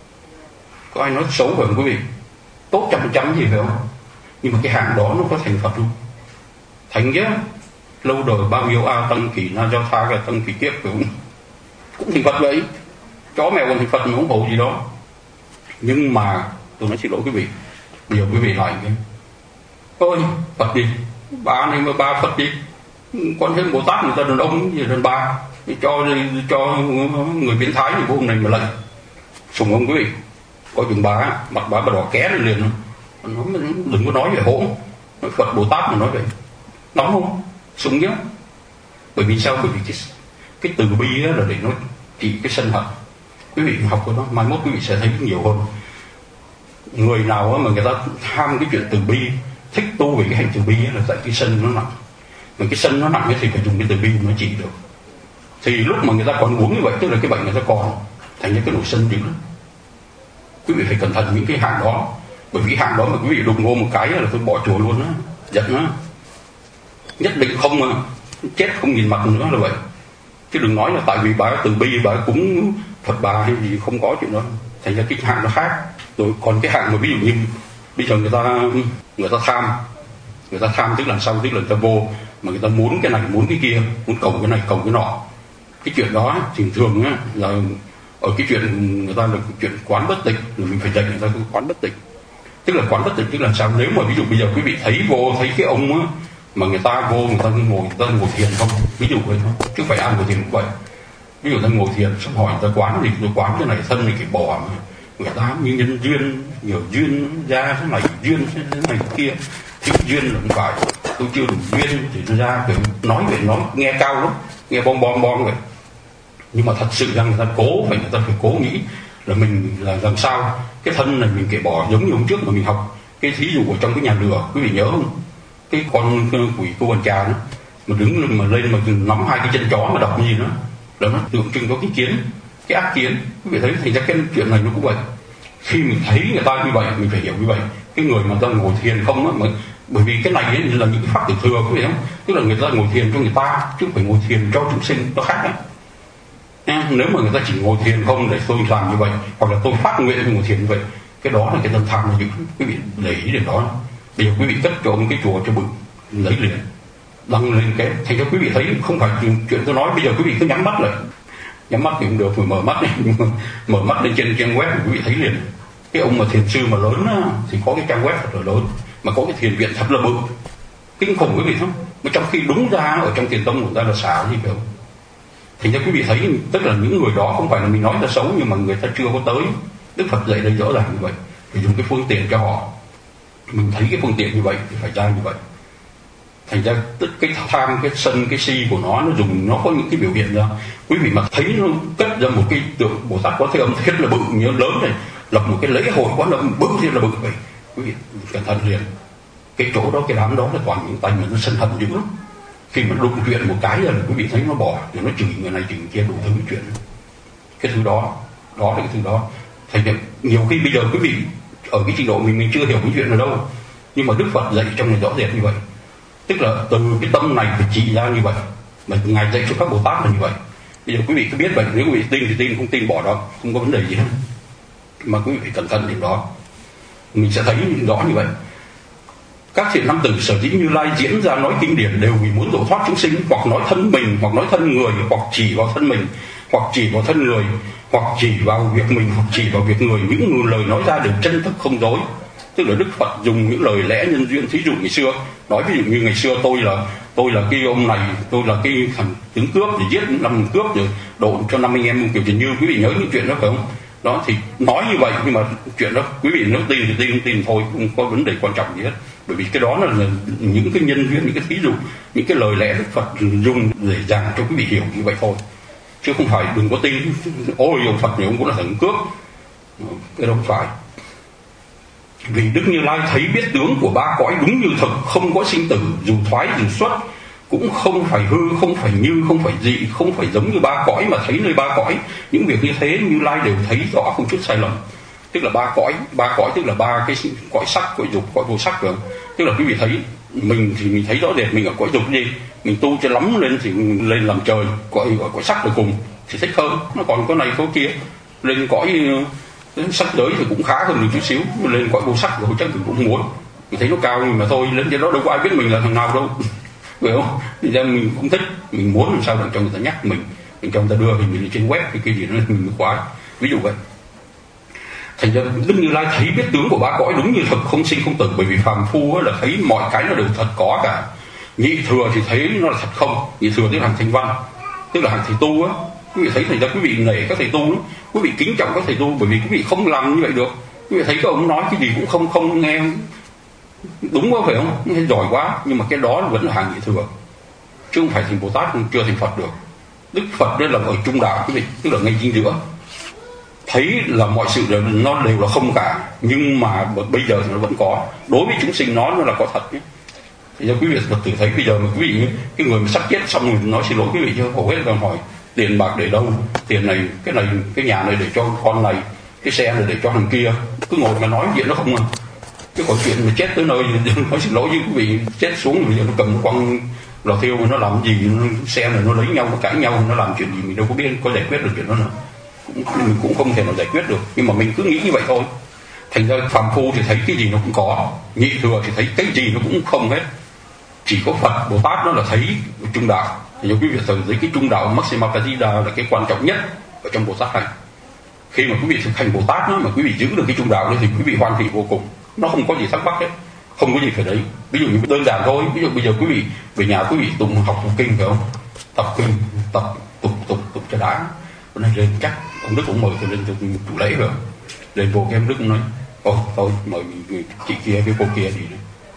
S1: Có ai nói xấu phải không quý vị? Tốt trăm phần trăm gì phải không? Nhưng mà cái hạng đó nó có thành Phật không? Thành chứ, lâu đời bao nhiêu a tăng kỳ na do tha cái tăng kỳ kiếp cũng cũng thành Phật vậy. Chó mèo còn thành Phật mà không hổ gì đó. Nhưng mà tôi nói xin lỗi quý vị, bây giờ quý vị lại cái ôi Phật đi, ba này mà ba Phật đi, Quan Thế Bồ Tát người ta đàn ông gì đàn bà, cho cho người biến thái như vô này mà lệnh sùng ông quý vị. Có chừng bà mặt bà bà đỏ ké lên liền, nó đừng có nói về hỗn, nói Phật Bồ Tát mà nói vậy nóng không? Sùng nhá. Bởi vì sao? Bởi vì cái, cái từ bi là để nó trị cái sân hận. Quý vị học của nó mai mốt quý vị sẽ thấy nhiều hơn. Người nào mà người ta tham cái chuyện từ bi, thích tu về cái hành từ bi là tại cái sân nó nặng. Mà cái sân nó nặng thì phải dùng cái từ bi nó trị được. Thì lúc mà người ta còn uống như vậy, tức là cái bệnh người ta còn thành những cái nổi sân dữ lắm. Quý vị phải cẩn thận những cái hạng đó. Bởi vì cái hạng đó mà quý vị đụng vô một cái là tôi bỏ chùa luôn á, giận á. Nhất định không mà chết không nhìn mặt nữa là vậy. Chứ đừng nói là tại vì bà từ bi bà cúng Phật bà hay gì, không có chuyện đó. Thành ra cái hạng nó khác. Rồi còn cái hạng mà ví dụ như bây giờ người ta người ta tham, người ta tham tức là sao? Tức là người ta vô mà người ta muốn cái này muốn cái kia, muốn cầu cái này cầu cái nọ. Cái chuyện đó thì thường á là ở cái chuyện người ta là cái chuyện quán bất tịnh, là mình phải dạy người ta cái quán bất tịnh. Tức là quán bất tịnh tức là sao? Nếu mà ví dụ bây giờ quý vị thấy vô thấy cái ông á mà người ta vô người ta ngồi người ta ngồi thiền không, ví dụ vậy thôi, chứ phải ai ngồi thiền cũng vậy. Ví dụ người ta ngồi thiền xong hỏi người ta quán gì, tôi quán cái này thân này cái bò mà người ta như nhân duyên, nhiều duyên ra thế này, duyên thế này thế kia, thiếu duyên là không phải, tôi chưa đủ duyên thì nó ra kiểu nói vậy, nói nghe cao lắm, nghe bom bom bom vậy. Nhưng mà thật sự rằng người ta cố phải người ta phải cố nghĩ là mình là làm sao cái thân này mình kể bỏ, giống như hôm trước mà mình học cái thí dụ ở trong cái nhà lửa, quý vị nhớ không? Cái con quỷ cô bàn trà đó mà đứng mà lên mà nắm hai cái chân chó mà đọc gì nữa là nó tượng trưng có cái kiến, cái ác kiến. Quý vị thấy thành ra cái chuyện này nó cũng vậy. Khi mình thấy người ta như vậy mình phải hiểu như vậy. Cái người mà ta ngồi thiền không á, mà bởi vì cái này ấy là những cái pháp tử thừa, quý vị không? Tức là người ta ngồi thiền cho người ta chứ không phải ngồi thiền cho chúng sinh, nó khác đấy. À, nếu mà người ta chỉ ngồi thiền không để tôi làm như vậy, hoặc là tôi phát nguyện tôi ngồi thiền như vậy, cái đó là cái tâm tham là dữ. Quý vị để ý đến đó. Bây giờ quý vị cất cho một cái chùa cho bự, lấy liền đăng lên cái, thành ra quý vị thấy không phải chuyện tôi nói. Bây giờ quý vị cứ nhắm mắt lại, nhắm mắt thì cũng được, rồi mở mắt này, nhưng mà mở mắt lên trên trang web thì quý vị thấy liền. Cái ông mà thiền sư mà lớn á, thì có cái trang web thật là lớn, mà có cái thiền viện thật là bự, kinh khủng quý vị không? Mà trong khi đúng ra ở trong thiền tông của người ta là xả gì phải không? Thành ra quý vị thấy, tức là những người đó không phải là mình nói ta xấu, nhưng mà người ta chưa có tới. Đức Phật dạy đây rõ ràng như vậy, phải dùng cái phương tiện cho họ. Mình thấy cái phương tiện như vậy thì phải ra như vậy. Thành ra cái tham, cái sân, cái si của nó nó dùng, nó có những cái biểu hiện ra. Quý vị mà thấy nó cất ra một cái tượng Bồ Tát Quán Thế Âm thiết là bự như lớn này, lập một cái lễ hội Quán Âm bự thiết là bự vậy, quý vị cẩn thận liền. Cái chỗ đó, cái đám đó là toàn những tay mà nó sân hận dữ lắm. Khi mà đụng chuyện một cái là quý vị thấy nó bỏ, thì nó chửi người này chửi người kia đủ thứ chuyện. Cái thứ đó, đó là cái thứ đó. Thành ra nhiều khi bây giờ quý vị ở cái trình độ mình mình chưa hiểu cái chuyện này đâu, nhưng mà Đức Phật dạy trong này rõ rệt như vậy. Tức là từ cái tâm này phải trị ra như vậy, mà ngài dạy cho các Bồ Tát là như vậy. Bây giờ quý vị cứ biết vậy, nếu quý vị tin thì tin, không tin bỏ đó, không có vấn đề gì hết. Mà quý vị phải cẩn thận điểm đó, mình sẽ thấy rõ như vậy. Các thiện nam tử sở dĩ Như Lai diễn ra nói kinh điển đều vì muốn độ thoát chúng sinh, hoặc nói thân mình, hoặc nói thân người, hoặc chỉ vào thân mình, hoặc chỉ vào thân người, hoặc chỉ vào việc mình, hoặc chỉ vào việc người. Những lời nói ra đều chân thực không dối. Tức là Đức Phật dùng những lời lẽ nhân duyên. Thí dụ ngày xưa nói, ví dụ như ngày xưa tôi là tôi là cái ông này, tôi là cái thằng tướng cướp để giết năm cướp rồi độ cho năm anh em Kiều Trần Như. Quý vị nhớ những chuyện đó phải không? Đó thì nói như vậy, nhưng mà chuyện đó quý vị nếu tin thì tin, không tin thôi, không có vấn đề quan trọng gì hết. Bởi vì cái đó là những cái nhân duyên, những cái thí dụ, những cái lời lẽ Đức Phật dùng để giảng cho quý vị hiểu như vậy thôi, chứ không phải đừng có tin ôi ông Phật này ông cũng là thần cướp, cái đó không phải. Vì Đức Như Lai thấy biết tướng của ba cõi đúng như thực, không có sinh tử, dù thoái dù xuất, cũng không phải hư, không phải như, không phải dị, không phải giống như ba cõi, mà thấy nơi ba cõi những việc như thế Như Lai đều thấy rõ, không chút sai lầm. Tức là ba cõi, ba cõi tức là ba cái cõi sắc, cõi dục, cõi vô sắc rồi. Tức là quý vị thấy mình thì mình thấy rõ rệt mình ở cõi dục gì, mình tu cho lắm lên thì lên làm trời, cõi gọi cõi sắc là cùng thì thích hơn, nó còn có này có kia. Lên cõi sắc giới thì cũng khá hơn được chút xíu, lên cõi vô sắc rồi chắc mình cũng muốn, mình thấy nó cao nhưng mà thôi, lên trên đó đâu có ai biết mình là thằng nào đâu, phải không? Thì ra mình cũng thích, mình muốn làm sao để cho người ta nhắc mình, mình cho người ta đưa mình lên trên web thì cái gì đó mình khoái, ví dụ vậy. Thành ra Đức Như Lai thấy biết tướng của ba cõi đúng như thực, không sinh không tử. Bởi vì phàm phu là thấy mọi cái nó đều thật có cả. Nhị thừa thì thấy nó là thật không. Nhị thừa tức là hàng thanh văn, tức là hàng thầy tu á. Quý vị thấy thành ra quý vị nể các thầy tu đó. Quý vị kính trọng các thầy tu, bởi vì quý vị không làm như vậy được. Quý vị thấy các ông nói cái gì cũng không không nghe đúng quá, phải không? Nghe giỏi quá, nhưng mà cái đó vẫn là hàng nhị thừa, chứ không phải thành Bồ Tát, chưa thành Phật được. Đức Phật đây là ở trung đạo quý vị, tức là ngay chính giữa. Thấy là mọi sự đều, nó đều là không cả, nhưng mà bây giờ thì nó vẫn có. Đối với chúng sinh nó nó là có thật nhé. Thì cho quý vị Phật tử thấy bây giờ mà quý vị cái người mà sắp chết xong rồi nói xin lỗi quý vị chứ hầu hết là hỏi tiền bạc để đâu, tiền này cái này cái nhà này để cho con này, cái xe này để cho thằng kia, cứ ngồi mà nói chuyện nó không à. Cái câu chuyện mà chết tới nơi nói xin lỗi với quý vị, chết xuống bây giờ nó cầm quăng lò thiêu mà nó làm gì, nó, xe này nó lấy nhau, nó cãi nhau, nó làm chuyện gì mình đâu có biết, có giải quyết được chuyện đó nữa, cũng, mình cũng không thể nào giải quyết được, nhưng mà mình cứ nghĩ như vậy thôi. Thành ra phàm phu thì thấy cái gì nó cũng có, nhị thừa thì thấy cái gì nó cũng không hết. Chỉ có Phật Bồ Tát nó là thấy trung đạo. Thì quý vị thấy cái trung đạo Maxima Patida là cái quan trọng nhất ở trong Bồ Tát hành. Khi mà quý vị thực hành Bồ Tát đó, mà quý vị giữ được cái trung đạo đó thì quý vị hoan hỷ vô cùng, nó không có gì thắc mắc hết, không có gì phải đấy. Ví dụ như đơn giản thôi, ví dụ bây giờ quý vị về nhà quý vị tụng học tụng kinh phải không, tập kinh, tập tục tục tục cho đã. Bữa nay lên chắc ông Đức cũng mời tôi lên cho chủ lễ rồi, lên vô cái ông Đức cũng nói ồ thôi mời chị kia cái cô kia đi.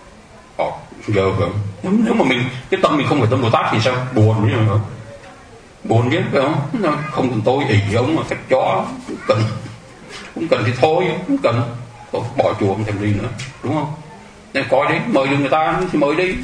S1: Ồ giờ phải không? Nếu mà mình cái tâm mình không phải tâm Bồ Tát thì sao, buồn chứ không? Buồn chứ phải không? Không cần tôi ỷ ông mà cách chó, không cần, không cần thì thôi, không cần, thôi, bỏ chùa không thèm đi nữa, đúng không? Nên coi đấy, mời được người ta thì mời đi.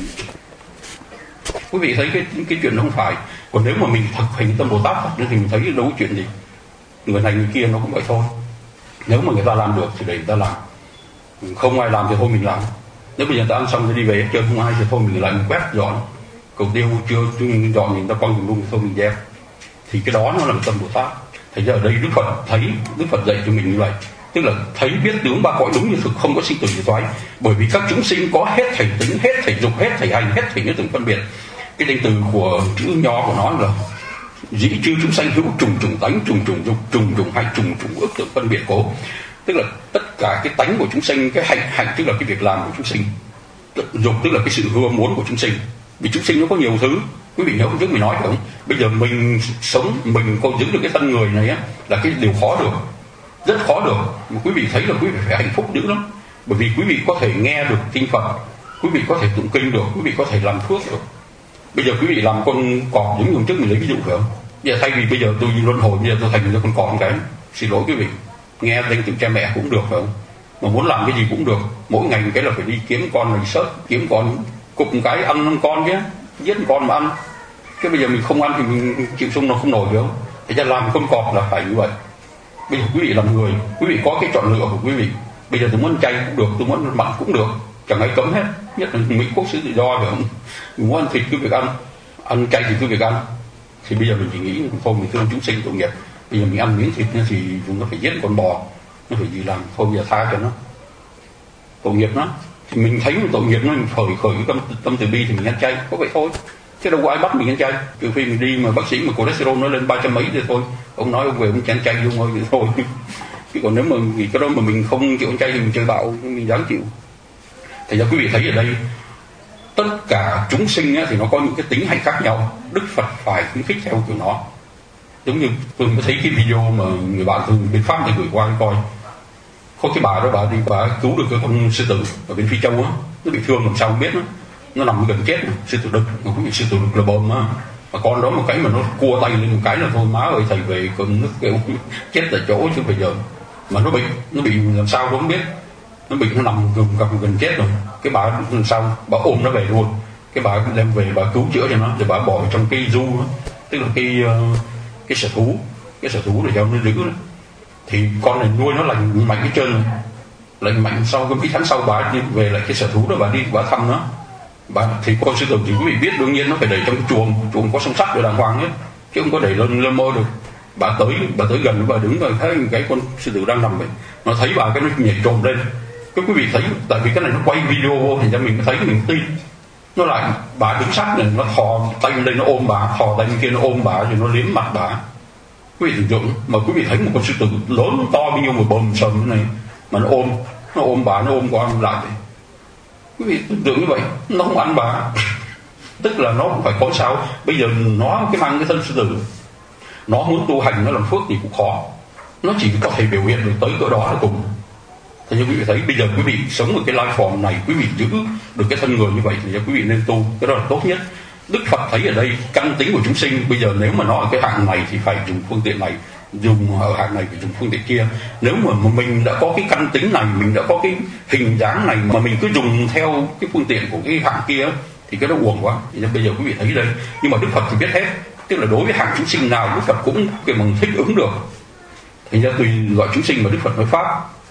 S1: Quý vị thấy cái cái chuyện đó không phải. Còn nếu mà mình thực hành tâm Bồ Tát thì mình thấy đâu có chuyện gì, người này người kia nó cũng vậy thôi. Nếu mà người ta làm được thì để người ta làm, không ai làm thì thôi mình làm. Nếu bây giờ ta ăn xong thì đi về chơi không ai thì thôi mình lại mình quét dọn, cầu tiêu chưa dọn mình ta con mình luôn thì thôi mình dẹp. Thì cái đó nó là tâm Bồ Tát. Thành ra ở đây Đức Phật thấy, Đức Phật dạy cho mình như vậy, tức là thấy biết tướng ba cõi đúng như thực, không có sinh tử diệt thoái. Bởi vì các chúng sinh có hết thảy tính, hết thảy dục, hết thảy hành, hết thảy những từng phân biệt. Cái danh từ của chữ nho của nó là dĩ chư chúng sanh hữu trùng trùng tánh, trùng trùng dục, trùng trùng hạnh, trùng trùng ước tưởng phân biệt cố. Tức là tất cả cái tánh của chúng sinh, cái hạnh hạnh tức là cái việc làm của chúng sinh, dục tức là cái sự hứa muốn của chúng sinh. Vì chúng sinh nó có nhiều thứ, quý vị nhớ trước mình nói phải không? Bây giờ mình sống, mình có giữ được cái thân người này á, là cái điều khó được, rất khó được. Mà quý vị thấy là quý vị phải hạnh phúc dữ lắm. Bởi vì quý vị có thể nghe được kinh Phật, quý vị có thể tụng kinh được, quý vị có thể làm phước được. Bây giờ quý vị làm con cọp, giống như hôm trước mình lấy ví dụ phải không? Bây giờ thay vì bây giờ tôi luân hồi, bây giờ tôi thành ra con cọp cái, xin lỗi quý vị, nghe danh từ cha mẹ cũng được phải không? Mà muốn làm cái gì cũng được, mỗi ngày cái là phải đi kiếm con rồi sớt, kiếm con cục cái ăn năm con chứ, giết con mà ăn. Cái bây giờ mình không ăn thì mình chịu sung nó không nổi được không? Thế ra làm con cọp là phải như vậy. Bây giờ quý vị làm người, quý vị có cái chọn lựa của quý vị. Bây giờ tôi muốn chay cũng được, tôi muốn mặn cũng được, chẳng ai cấm hết. Nhất là Mỹ quốc xứ tự do phải không? Mình muốn ăn thịt cứ việc ăn, ăn chay thì cứ việc ăn. Thì bây giờ mình chỉ nghĩ thôi mình thương chúng sinh tội nghiệp. Bây giờ mình ăn miếng thịt thì chúng nó phải giết con bò, nó phải gì làm, thôi bây giờ tha cho nó, tội nghiệp nó. Thì mình thấy một tội nghiệp nó, mình khởi khởi cái tâm, tâm từ bi thì mình ăn chay, có vậy thôi. Chứ đâu có ai bắt mình ăn chay, trừ phi mình đi mà bác sĩ mà cholesterol nó lên ba trăm mấy thì thôi, ông nói ông về ông ăn chay luôn thôi thì thôi. Chứ còn nếu mà vì cái đó mà mình không chịu ăn chay thì mình chơi bạo, mình dám chịu. Thì ra quý vị thấy ở đây tất cả chúng sinh á, thì nó có những cái tính hạnh khác nhau. Đức Phật phải khuyến khích theo kiểu nó. Giống như tôi có thấy cái video mà người bạn tôi bên Pháp để gửi qua để coi, có cái bà đó bà đi bà cứu được cái con sư tử ở bên Phi Châu á, nó bị thương làm sao không biết, nó nó nằm gần chết, sư tử đực, mà cũng bị sư tử đực là bơm á, mà con đó một cái mà nó cua tay lên một cái là thôi má ơi thầy về cơm nước kêu chết tại chỗ chứ bây giờ. Mà nó bị nó bị làm sao tôi không biết, nó bị nó nằm gần gần gần chết rồi, cái bà làm sao bà ôm nó về luôn, cái bà đem về bà cứu chữa cho nó, rồi bà bỏ trong cái du đó, tức là cái cái sở thú cái sở thú để cho nó giữ đó. Thì con này nuôi nó lành mạnh hết trơn rồi, lành mạnh. Sau cái mấy tháng sau bà đi về lại cái sở thú đó, bà đi bà thăm nó, bà thì con sư tử thì quý vị biết đương nhiên nó phải đẩy trong cái chuồng chuồng có song sắt để đàng hoàng ấy, chứ không có đẩy lên lên mơ được. Bà tới bà tới gần bà đứng rồi thấy cái con sư tử đang nằm vậy, nó thấy bà cái nó nhảy trồm lên. Cái quý vị thấy tại vì cái này nó quay video vô thì cho mình thấy mình tin. Nó lại bà đứng sát này, nó thò tay lên nó ôm bà, thò tay kia nó ôm bà rồi nó liếm mặt bà. Quý vị tưởng tượng mà quý vị thấy một con sư tử lớn to bao nhiêu một bầm sầm như này mà nó ôm nó ôm bà, nó ôm qua ôm lại. Quý vị tưởng tượng như vậy, nó không ăn bà. Tức là nó cũng phải có sao. Bây giờ nó cái mang cái thân sư tử, nó muốn tu hành nó làm phước thì cũng khó, nó chỉ có thể biểu hiện được tới cỡ đó là cùng. Thế nhưng quý vị thấy bây giờ quý vị sống ở cái life form này, quý vị giữ được cái thân người như vậy thì quý vị nên tu, cái đó là tốt nhất. Đức Phật thấy ở đây căn tính của chúng sinh, bây giờ nếu mà nó ở cái hạng này thì phải dùng phương tiện này, dùng ở hạng này phải dùng phương tiện kia. Nếu mà mình đã có cái căn tính này, mình đã có cái hình dáng này mà mình cứ dùng theo cái phương tiện của cái hạng kia thì cái đó uổng quá. Thì bây giờ quý vị thấy đây, nhưng mà Đức Phật thì biết hết, tức là đối với hạng chúng sinh nào Đức Phật cũng cái bằng thích ứng được. Thành ra tùy loại chúng sinh mà Đức Phật nói pháp.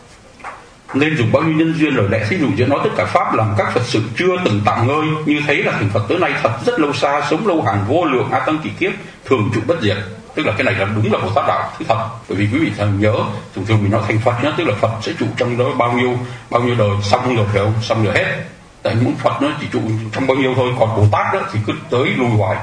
S1: Nên dùng bao nhiêu nhân duyên lời lẽ thí dụ cho nói tất cả pháp làm các Phật sự chưa từng tạm ngơi, như thế là thành Phật tới nay thật rất lâu xa, sống lâu hàng vô lượng a tăng kỳ kiếp, thường trụ bất diệt. Tức là cái này là đúng là Bồ Tát đạo thứ thật. Bởi vì quý vị thường nhớ thường thường mình nói thành Phật nhá, tức là Phật sẽ trụ trong đó bao nhiêu bao nhiêu đời, xong rồi phải không, xong rồi hết. Tại muốn Phật nó chỉ trụ trong bao nhiêu thôi, còn Bồ Tát đó thì cứ tới lui hoài.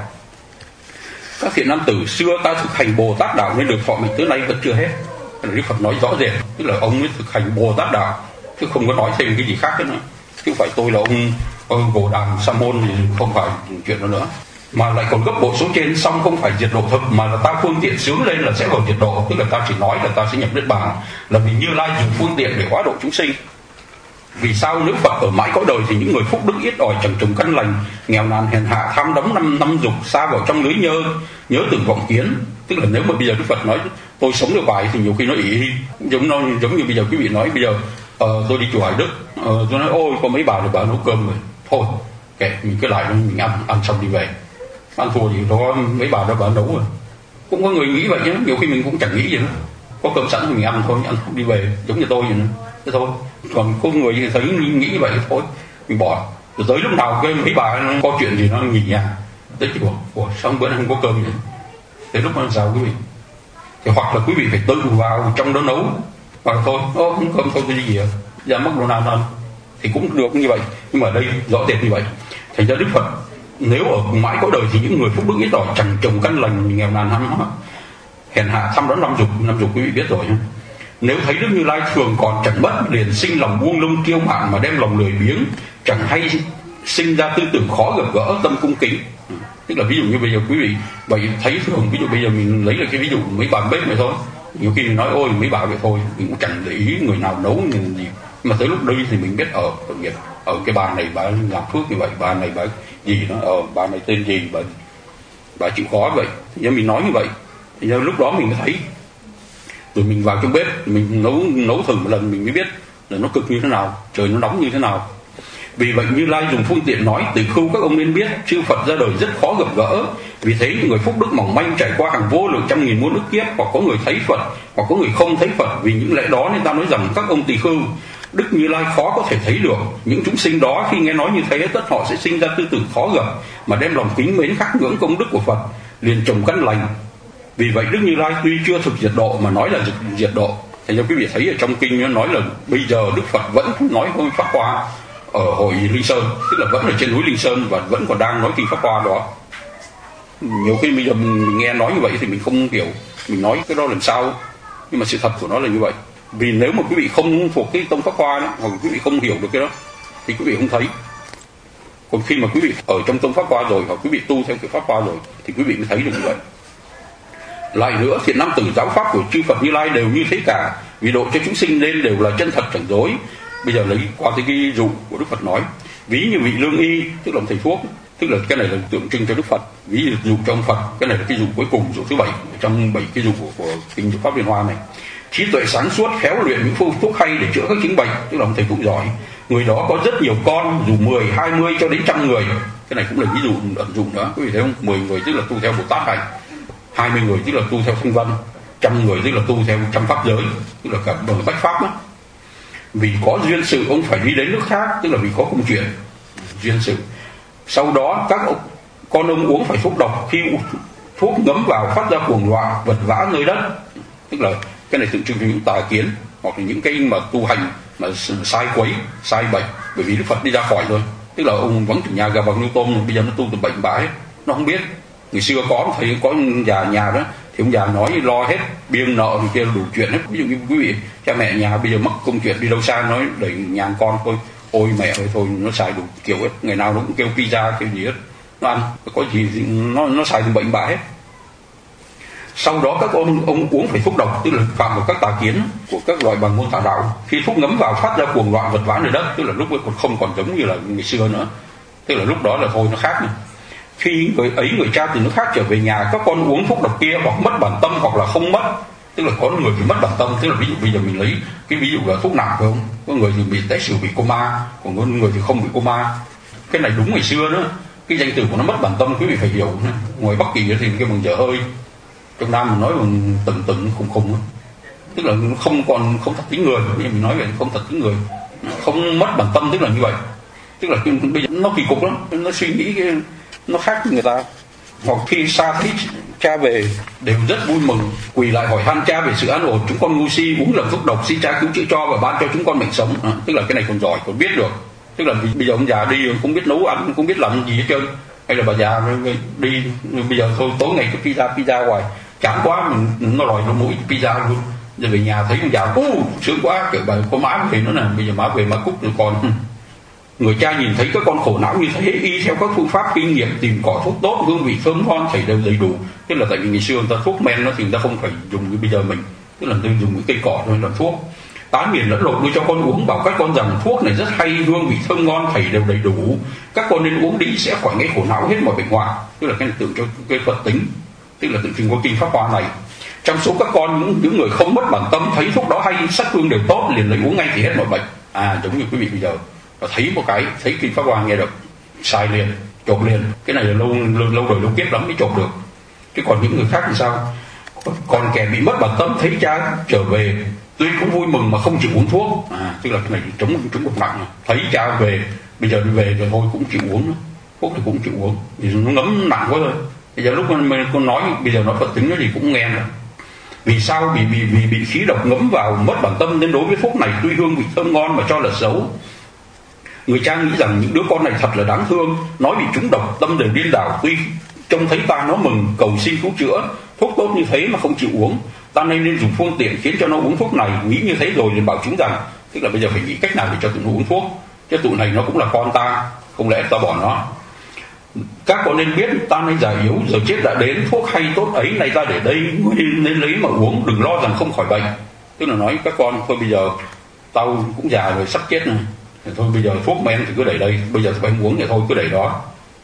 S1: Các thiện nam tử, xưa ta thực hành Bồ Tát đạo nên được thọ mệnh tới nay vẫn chưa hết. Đức Phật nói rõ rệt, tức là ông ấy thực hành Bồ Tát đạo, chứ không có nói thêm cái gì khác hết nữa. Chứ không phải tôi là ông, ông Gồ Đàn Sa Môn thì không phải chuyện đó nữa. Mà lại còn gấp bội số trên, xong không phải diệt độ thực, mà là ta phương tiện sướng lên là sẽ vào diệt độ. Tức là ta chỉ nói là ta sẽ nhập niết bàn, là vì Như Lai dùng phương tiện để hóa độ chúng sinh. Vì sao nếu Phật ở mãi cõi đời thì những người phúc đức ít ỏi, chẳng trồng căn lành, nghèo nàn hèn hạ, tham đắm năm năm dục, xa vào trong lưới nhơ, nhớ từng vọng kiến. Tức là nếu mà bây giờ Đức Phật nói tôi sống được vài thì nhiều khi nó ỷ, giống nó giống như bây giờ quý vị nói bây giờ uh, tôi đi chùa Hải Đức, uh, tôi nói ôi có mấy bà được bà nấu cơm rồi, thôi kệ mình cứ lại mình ăn ăn xong đi về, ăn thua gì đó mấy bà đó bà nấu rồi. Cũng có người nghĩ vậy chứ, nhiều khi mình cũng chẳng nghĩ gì nữa, có cơm sẵn thì mình ăn thôi, ăn đi về, giống như tôi vậy nữa, thế thôi. Còn có người thấy nghĩ vậy thôi mình bỏ, rồi tới lúc nào cái mấy bà có chuyện gì nó nghỉ nhà tới chùa, ủa sao bữa nay không có cơm vậy, thế lúc đó sao quý vị? Thì hoặc là quý vị phải tự vào trong đó nấu, hoặc là thôi ô, không cơm thôi cái gì à, ra mất đồ nào ăn thì cũng được như vậy. Nhưng mà đây rõ rệt như vậy. Thành ra Đức Phật nếu ở mãi có đời thì những người phúc đức ít ỏi, chẳng trồng căn lành, nghèo nàn hăm hèn hạ, tham đắm năm dục, năm dục quý vị biết rồi nhé. Nếu thấy Đức Như Lai thường còn chẳng mất, liền sinh lòng buông lung kiêu mạn mà đem lòng lười biếng, chẳng hay sinh ra tư tưởng khó gặp gỡ, tâm cung kính. Tức là ví dụ như bây giờ quý vị vậy thấy thường, ví dụ bây giờ mình lấy là cái ví dụ mấy bà bếp này thôi, nhiều khi mình nói ôi mấy bà vậy thôi, mình cũng chẳng để ý người nào nấu người gì, mà tới lúc đây thì mình biết ở tội nghiệp, ở cái bà này bà làm phước như vậy, bà này bà gì nó ở bà này tên gì, bà bà chịu khó vậy, thì mình nói như vậy thì lúc đó mình mới thấy. Rồi mình vào trong bếp mình nấu nấu thử một lần mình mới biết là nó cực như thế nào, trời nó nóng như thế nào. Vì vậy Như Lai dùng phương tiện nói từ khưu các ông nên biết, chư Phật ra đời rất khó gặp gỡ. Vì thế người phúc đức mỏng manh trải qua hàng vô lượng trăm nghìn muôn ức kiếp, hoặc có người thấy Phật, hoặc có người không thấy Phật. Vì những lẽ đó nên ta nói rằng các ông tỳ khưu, Đức Như Lai khó có thể thấy được. Những chúng sinh đó khi nghe nói như thế, tất họ sẽ sinh ra tư tưởng khó gặp, mà đem lòng kính mến khắc ngưỡng công đức của Phật, liền trồng căn lành. Vì vậy Đức Như Lai tuy chưa thực diệt độ mà nói là diệt độ. Thành ra quý vị thấy ở trong kinh nó nói là bây giờ Đức Phật vẫn nói hơi Pháp Hoa ở hội Linh Sơn, tức là vẫn ở trên núi Linh Sơn và vẫn còn đang nói kinh Pháp Hoa đó. Nhiều khi bây giờ mình nghe nói như vậy thì mình không hiểu mình nói cái đó làm sao, nhưng mà sự thật của nó là như vậy. Vì nếu mà quý vị không thuộc cái tông Pháp Hoa đó, hoặc quý vị không hiểu được cái đó thì quý vị không thấy. Còn khi mà quý vị ở trong tông Pháp Hoa rồi, hoặc quý vị tu theo cái Pháp Hoa rồi thì quý vị mới thấy được như vậy. Lại nữa, thiện nam tử giáo pháp của chư Phật Như Lai đều như thế cả, vì độ cho chúng sinh nên đều là chân thật chẳng dối. Bây giờ lấy qua cái ví dụ của Đức Phật nói, ví như vị lương y, tức là thầy thuốc, tức là cái này là tượng trưng cho Đức Phật, ví dụ cho ông Phật. Cái này là cái dụ cuối cùng, dụ thứ bảy trong bảy cái dụ của, của kinh Pháp Liên Hoa này. Trí tuệ sáng suốt, khéo luyện những phương thuốc hay để chữa các chứng bệnh, tức là ông thầy thuốc giỏi. Người đó có rất nhiều con, dù mười, hai mươi cho đến trăm người. Cái này cũng là ví dụ ẩn dụng nữa, quý vị thấy không? Mười người tức là tu theo Bồ Tát hành, hai mươi người tức là tu theo Thanh Văn, trăm người tức là tu theo trăm pháp giới, tức là cả bằng bách pháp đó. Vì có duyên sự ông phải đi đến nước khác, tức là vì có công chuyện duyên sự. Sau đó các con ông uống phải thuốc độc, khi thuốc ngấm vào phát ra cuồng loạn, vật vã nơi đất, tức là cái này tượng trưng cho những tà kiến hoặc là những cái mà tu hành mà sai quấy, sai bệnh. Bởi vì Đức Phật đi ra khỏi rồi, tức là ông vẫn từ nhà gà bằng nuôi tôm, bây giờ nó tu từ bệnh bã hết, nó không biết. Ngày xưa có thầy có già nhà đó thì ông già nói lo hết biên nợ thì kia đủ chuyện hết. Ví dụ như quý vị cha mẹ nhà bây giờ mắc công chuyện đi đâu xa, nói đẩy nhà con thôi, ôi mẹ ơi thôi, nó xài đủ kiểu hết, ngày nào nó cũng kêu pizza kêu gì hết, nó ăn có gì nó nó xài từ bệnh bã hết. Sau đó các ông ông uống phải thuốc độc, tức là phạm vào các tà kiến của các loại bằng môn tà đạo. Khi thuốc ngấm vào phát ra cuồng loạn, vật vã nơi đất, tức là lúc ấy còn không còn giống như là ngày xưa nữa, tức là lúc đó là thôi nó khác nữa. Khi người ấy người cha từ nước khác trở về nhà, các con uống thuốc độc kia hoặc mất bản tâm hoặc là không mất, tức là có người thì mất bản tâm, tức là ví dụ bây giờ mình lấy cái ví dụ là thuốc nặng phải không? Có người thì bị té xỉu, bị coma, còn có người thì không bị coma. Cái này đúng ngày xưa nữa, cái danh từ của nó mất bản tâm quý vị phải hiểu. Ngoài Bắc Kỳ thì cái bằng dở hơi, trong Nam mình nói bằng tận tận khùng khùng, tức là không còn không thật tính người. Bây giờ mình nói về không thật tính người, không mất bản tâm, tức là như vậy. Tức là bây giờ nó kỳ cục lắm, nó suy nghĩ cái, nó khác với người ta. Hoặc khi xa thấy cha về đều rất vui mừng, quỳ lại hỏi han cha về sự an ổn. Chúng con ngu si uống lầm thuốc độc, xin cha cứu chữa cho và ban cho chúng con mệnh sống. À, tức là cái này còn giỏi, còn biết được. Tức là bây giờ ông già đi không biết nấu ăn, không biết làm gì hết trơn. Hay là bà già đi bây giờ thôi tối ngày cứ pizza pizza hoài, chán quá, mình nó lòi nó mũi pizza luôn. Giờ về nhà thấy ông già ô sướng quá, kiểu bà có má về nữa nè, bây giờ má về má cúc rồi còn. Người cha nhìn thấy các con khổ não như thế, y theo các phương pháp kinh nghiệm tìm cỏ thuốc tốt, hương vị thơm ngon thầy đều đầy đủ. Tức là tại vì ngày xưa người ta thuốc men nó thì người ta không phải dùng như bây giờ mình, tức là người ta dùng cái cây cỏ thôi làm thuốc. Tán miền lẫn lộn đưa cho con uống, bảo các con rằng thuốc này rất hay, hương vị thơm ngon thầy đều đầy đủ, các con nên uống đi sẽ khỏi ngay khổ não hết mọi bệnh hoạn. Tức là cái này tượng cho cái Phật tính, tức là tượng trưng của kinh Pháp Hoa này. Trong số các con những, những người không mất bản tâm thấy thuốc đó hay, sắc hương đều tốt liền lấy uống ngay thì hết mọi bệnh. À giống như quý vị bây giờ và thấy một cái thấy kinh Pháp Hoa nghe được sai liền, chộp liền. Cái này là lâu lâu, lâu đời lâu kiếp lắm mới chộp được. Chứ còn những người khác thì sao? Còn kẻ bị mất bản tâm thấy cha trở về tuy cũng vui mừng mà không chịu uống thuốc. À tức là cái này chống chống độc nặng. Thấy cha về bây giờ đi về rồi thôi cũng chịu uống, thuốc thì cũng chịu uống vì nó ngấm nặng quá rồi. Bây giờ lúc mình con nói bây giờ nói Phật tính nó gì cũng nghe rồi. Vì sao? Vì vì vì bị khí độc ngấm vào mất bản tâm nên đối với thuốc này tuy hương vị thơm ngon mà cho là xấu. Người cha nghĩ rằng những đứa con này thật là đáng thương, nói bị trúng độc tâm đều điên đảo, tuy trông thấy ta nó mừng cầu xin cứu chữa, thuốc tốt như thế mà không chịu uống, ta nên nên dùng phương tiện khiến cho nó uống thuốc này. Nghĩ như thế rồi liền bảo chúng rằng, tức là bây giờ phải nghĩ cách nào để cho tụi nó uống thuốc, chứ tụi này nó cũng là con ta, không lẽ ta bỏ nó. Các con nên biết ta nên già yếu, giờ chết đã đến, thuốc hay tốt ấy này ta để đây, nên, nên lấy mà uống, đừng lo rằng không khỏi bệnh. Tức là nói các con thôi bây giờ tao cũng già rồi sắp chết này, thôi bây giờ thuốc men thì cứ để đây, bây giờ phải uống thì thôi cứ để đó.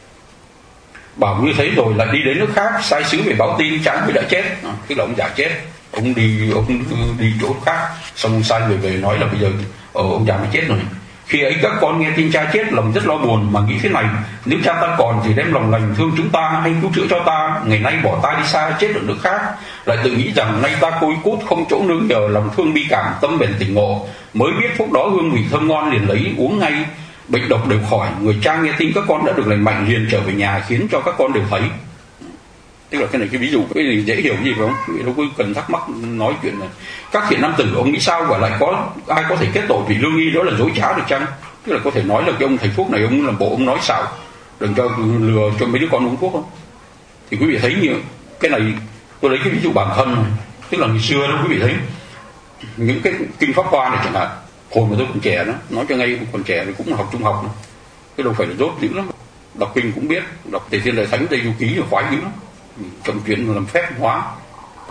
S1: Bảo như thế rồi lại đi đến nước khác, sai sứ về báo tin cha mới đã chết. À, tức là ông già chết, ông đi ông đi chỗ khác, xong sai về về nói là bây giờ ờ, ông già mới chết rồi. Khi ấy các con nghe tin cha chết lòng rất lo buồn, mà nghĩ thế này: nếu cha ta còn thì đem lòng lành thương chúng ta hay cứu chữa cho ta, ngày nay bỏ ta đi xa chết ở nước khác, lại tự nghĩ rằng nay ta côi cút không chỗ nương nhờ, lòng thương bi cảm tâm bền tỉnh ngộ, mới biết thuốc đó hương vị thơm ngon liền lấy uống ngay, bệnh độc đều khỏi. Người cha nghe tin các con đã được lành mạnh liền trở về nhà, khiến cho các con đều thấy. Tức là cái này cái ví dụ cái gì dễ hiểu gì phải không? Đâu có cần thắc mắc nói chuyện này. Các thiện nam tử ông nghĩ sao và lại có ai có thể kết tội vì lương y đó là dối trá được chăng? Tức là có thể nói là cái ông thầy thuốc này ông làm bộ ông nói xạo, đừng cho lừa cho mấy đứa con uống thuốc không? Thì quý vị thấy như cái này, tôi lấy cái ví dụ bản thân này. Tức là ngày xưa đó quý vị thấy những cái kinh Pháp Hoa này chẳng hạn, hồi mà tôi còn trẻ đó, nói cho ngay còn trẻ thì cũng là học trung học, cái đâu phải là dốt dữ lắm, đọc kinh cũng biết, đọc Tề Thiên Đại Thánh Tây Du Ký là khoái dữ lắm, trong chuyện làm phép hóa,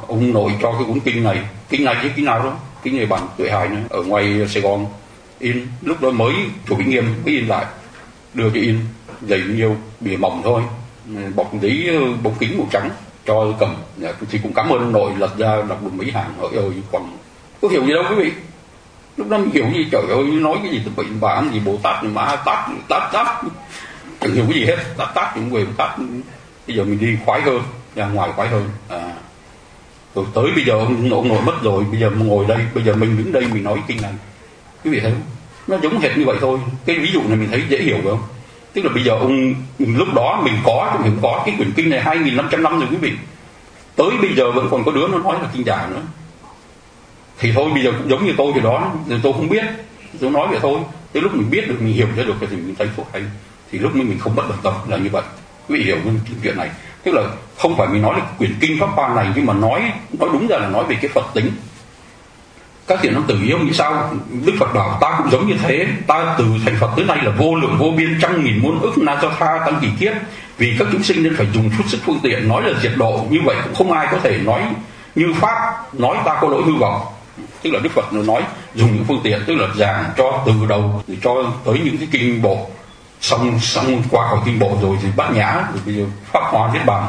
S1: ông nội cho cái cuốn kinh này, kinh này chứ kinh nào đó, kinh này bản Tuệ Hải này, ở ngoài Sài Gòn in, lúc đó mới Chùa Vĩnh Nghiêm mới in lại, đưa cho in, dày nhiều, bìa mỏng thôi, bọc giấy bóng kính màu trắng cho cầm. Thì cũng cảm ơn ông nội, lật ra đọc được mấy hàng, ơi ơi còn có hiểu gì đâu quý vị. Lúc đó mình hiểu gì, trời ơi nói cái gì tôi bệnh bản gì Bồ Tát mà tát tát tát chẳng hiểu cái gì hết, tát tát những người tát. Bây giờ mình đi khoái hơn, ra ngoài khoái hơn. À, rồi tới bây giờ ông, ông nội mất rồi, bây giờ ngồi đây, bây giờ mình đứng đây mình nói kinh này, quý vị thấy không? Nó giống hệt như vậy thôi. Cái ví dụ này mình thấy dễ hiểu phải không? Tức là bây giờ ông lúc đó mình có, mình có cái quyển kinh này hai nghìn năm trăm năm rồi quý vị. Tới bây giờ vẫn còn có đứa nó nói là kinh giả nữa. Thì thôi bây giờ cũng giống như tôi thì đó, tôi không biết, tôi nói vậy thôi. Tới lúc mình biết được, mình hiểu ra được thì mình thấy phúc hay. Thì lúc mình không bất bận tâm là như vậy. Quý vị hiểu cái chuyện này. Tức là không phải mình nói là quyển kinh Pháp Hoa này, nhưng mà nói nói đúng ra là nói về cái Phật tính. Các thiện nam tử ý ông nghĩ sao? Đức Phật bảo ta cũng giống như thế, ta từ thành Phật tới nay là vô lượng vô biên trăm nghìn muôn ức na cho tha tăng kỳ kiếp, vì các chúng sinh nên phải dùng chút sức phương tiện. Nói là diệt độ như vậy cũng không ai có thể nói như pháp, nói ta có lỗi hư vọng. Tức là Đức Phật nói dùng những phương tiện, tức là giảng cho từ đầu cho tới những cái kinh bộ, xong xong qua khỏi kinh bộ rồi thì bát nhã, rồi bây giờ Pháp Hoa Niết Bàn.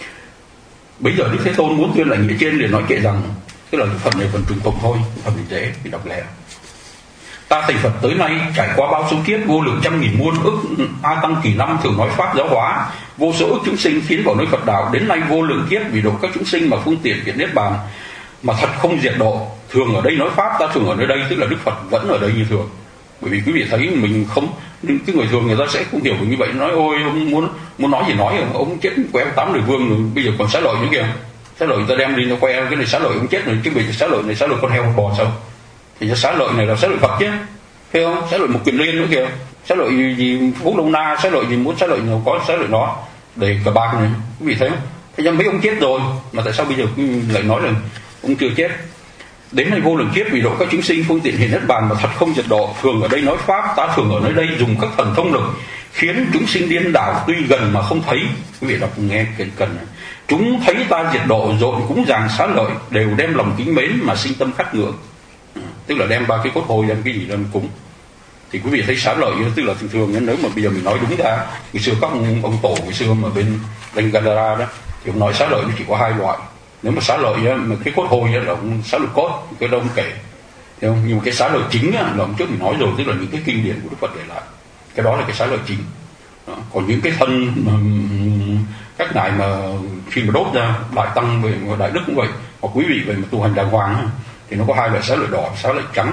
S1: Bây giờ Đức Thế Tôn muốn tuyên lại nghĩa trên để nói kệ rằng, tức là cái phần này phần trùng tục thôi, phần này dễ thì đọc lẹ. Ta thành Phật tới nay trải qua bao số kiếp, vô lượng trăm nghìn muôn ức a tăng kỳ năm thường nói pháp giáo hóa vô số ức chúng sinh tiến vào nơi Phật đạo, đến nay vô lượng kiếp vì độ các chúng sinh mà phương tiện hiện Niết Bàn, mà thật không diệt độ. Thường ở đây nói pháp, ta thường ở nơi đây, tức là Đức Phật vẫn ở đây như thường. Bởi vì quý vị thấy mình không, cái người thường người ta sẽ không hiểu như vậy, nói ôi ông muốn muốn nói gì nói, ông chết queo tám đời vương rồi, bây giờ còn xá lợi nữa kìa, xá lợi ta đem đi nó que cái này xá lợi ông chết rồi, chứ bây giờ xá lợi này xá lợi con heo con bò sao? Thì xá lợi này là xá lợi Phật chứ, thấy không? Xá lợi một kiền liên nữa kìa, xá lợi gì, gì Phú Đông Na, xá lợi gì muốn xá lợi nào có xá lợi đó, để cả ba cái này, quý vị thấy không? Thế nhưng mấy ông chết rồi, mà tại sao bây giờ lại nói là ông chưa chết? Đến nay vô lượng kiếp vì độ các chúng sinh phương tiện hiện Niết Bàn mà thật không diệt độ. Thường ở đây nói pháp, ta thường ở nơi đây dùng các thần thông lực khiến chúng sinh điên đảo, tuy gần mà không thấy. Quý vị đọc nghe cần cần này. Chúng thấy ta diệt độ rồi cúng dường xá lợi, đều đem lòng kính mến mà sinh tâm khát ngưỡng. Tức là đem ba cái cốt hồi đem cái gì lên cúng. Thì quý vị thấy xá lợi, tức là thường thường nếu mà bây giờ mình nói đúng ra, ngày xưa các ông, ông tổ ngày xưa mà bên bên Gadara đó, thì ông nói xá lợi nó chỉ có hai loại. Nếu mà xá lợi á, mà cái cốt hồi á, là ông xá lợi cốt, cái đâu ông kể, thấy không? Nhưng mà cái xá lợi chính á, là ông trước mình nói rồi, tức là những cái kinh điển của Đức Phật để lại, cái đó là cái xá lợi chính. Đó. Còn những cái thân mà, các ngài mà khi mà đốt ra đại tăng về đại đức cũng vậy, hoặc quý vị về mà tu hành đàng hoàng á, thì nó có hai loại xá lợi đỏ, xá lợi trắng.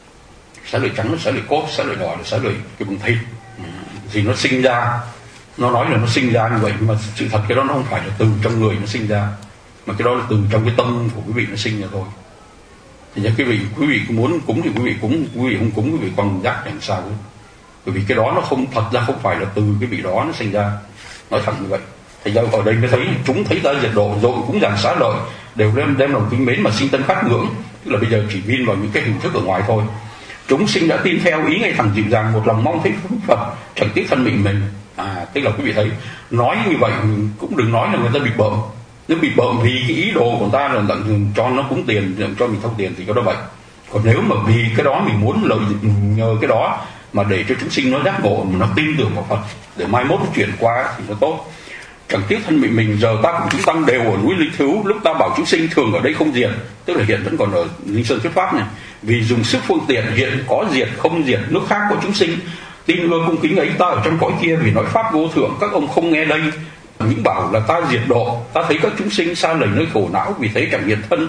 S1: Xá lợi trắng là xá lợi cốt, xá lợi đỏ là xá lợi cái bằng thịt. Thì nó sinh ra, nó nói là nó sinh ra như vậy, nhưng mà sự thật cái đó nó không phải là từ trong người nó sinh ra, mà cái đó là từ trong cái tâm của quý vị nó sinh ra thôi. Thì quý vị quý vị muốn cúng thì quý vị cúng, quý vị không cúng quý vị còn giác làm sao ấy. Bởi vì cái đó nó không, thật ra không phải là từ cái vị đó nó sinh ra, nói thẳng như vậy. Thì ra ở đây mới thấy chúng thấy ta diệt độ rồi cũng dàn xá lợi, đều đem đem lòng kính mến mà sinh tâm khát ngưỡng. Tức là bây giờ chỉ vin vào những cái hình thức ở ngoài thôi. Chúng sinh đã tin theo ý ngay thẳng dịu dàng, một lòng mong thấy Phật, chẳng tiếc thân mình mình. À, tức là quý vị thấy nói như vậy cũng đừng nói là người ta bị bợm. Nếu bị bợm vì cái ý đồ của ta là tận cho nó cúng tiền, cho mình thông tiền thì có đó vậy. Còn nếu mà vì cái đó mình muốn lợi nhờ cái đó mà để cho chúng sinh nó giác ngộ, mà nó tin tưởng vào Phật, để mai mốt nó chuyển qua thì nó tốt. Chẳng tiếc thân mình mình, giờ ta cùng chúng tăng đều ở núi Linh Thứu, lúc ta bảo chúng sinh thường ở đây không diệt, tức là hiện vẫn còn ở Linh Sơn Thuyết Pháp này, vì dùng sức phương tiện hiện có diệt không diệt, nước khác có chúng sinh tin ưa cung kính ấy, ta ở trong cõi kia vì nói pháp vô thượng, các ông không nghe đây. Những bảo là ta diệt độ, ta thấy các chúng sinh xa lầy nơi khổ não, vì thế chẳng hiện thân,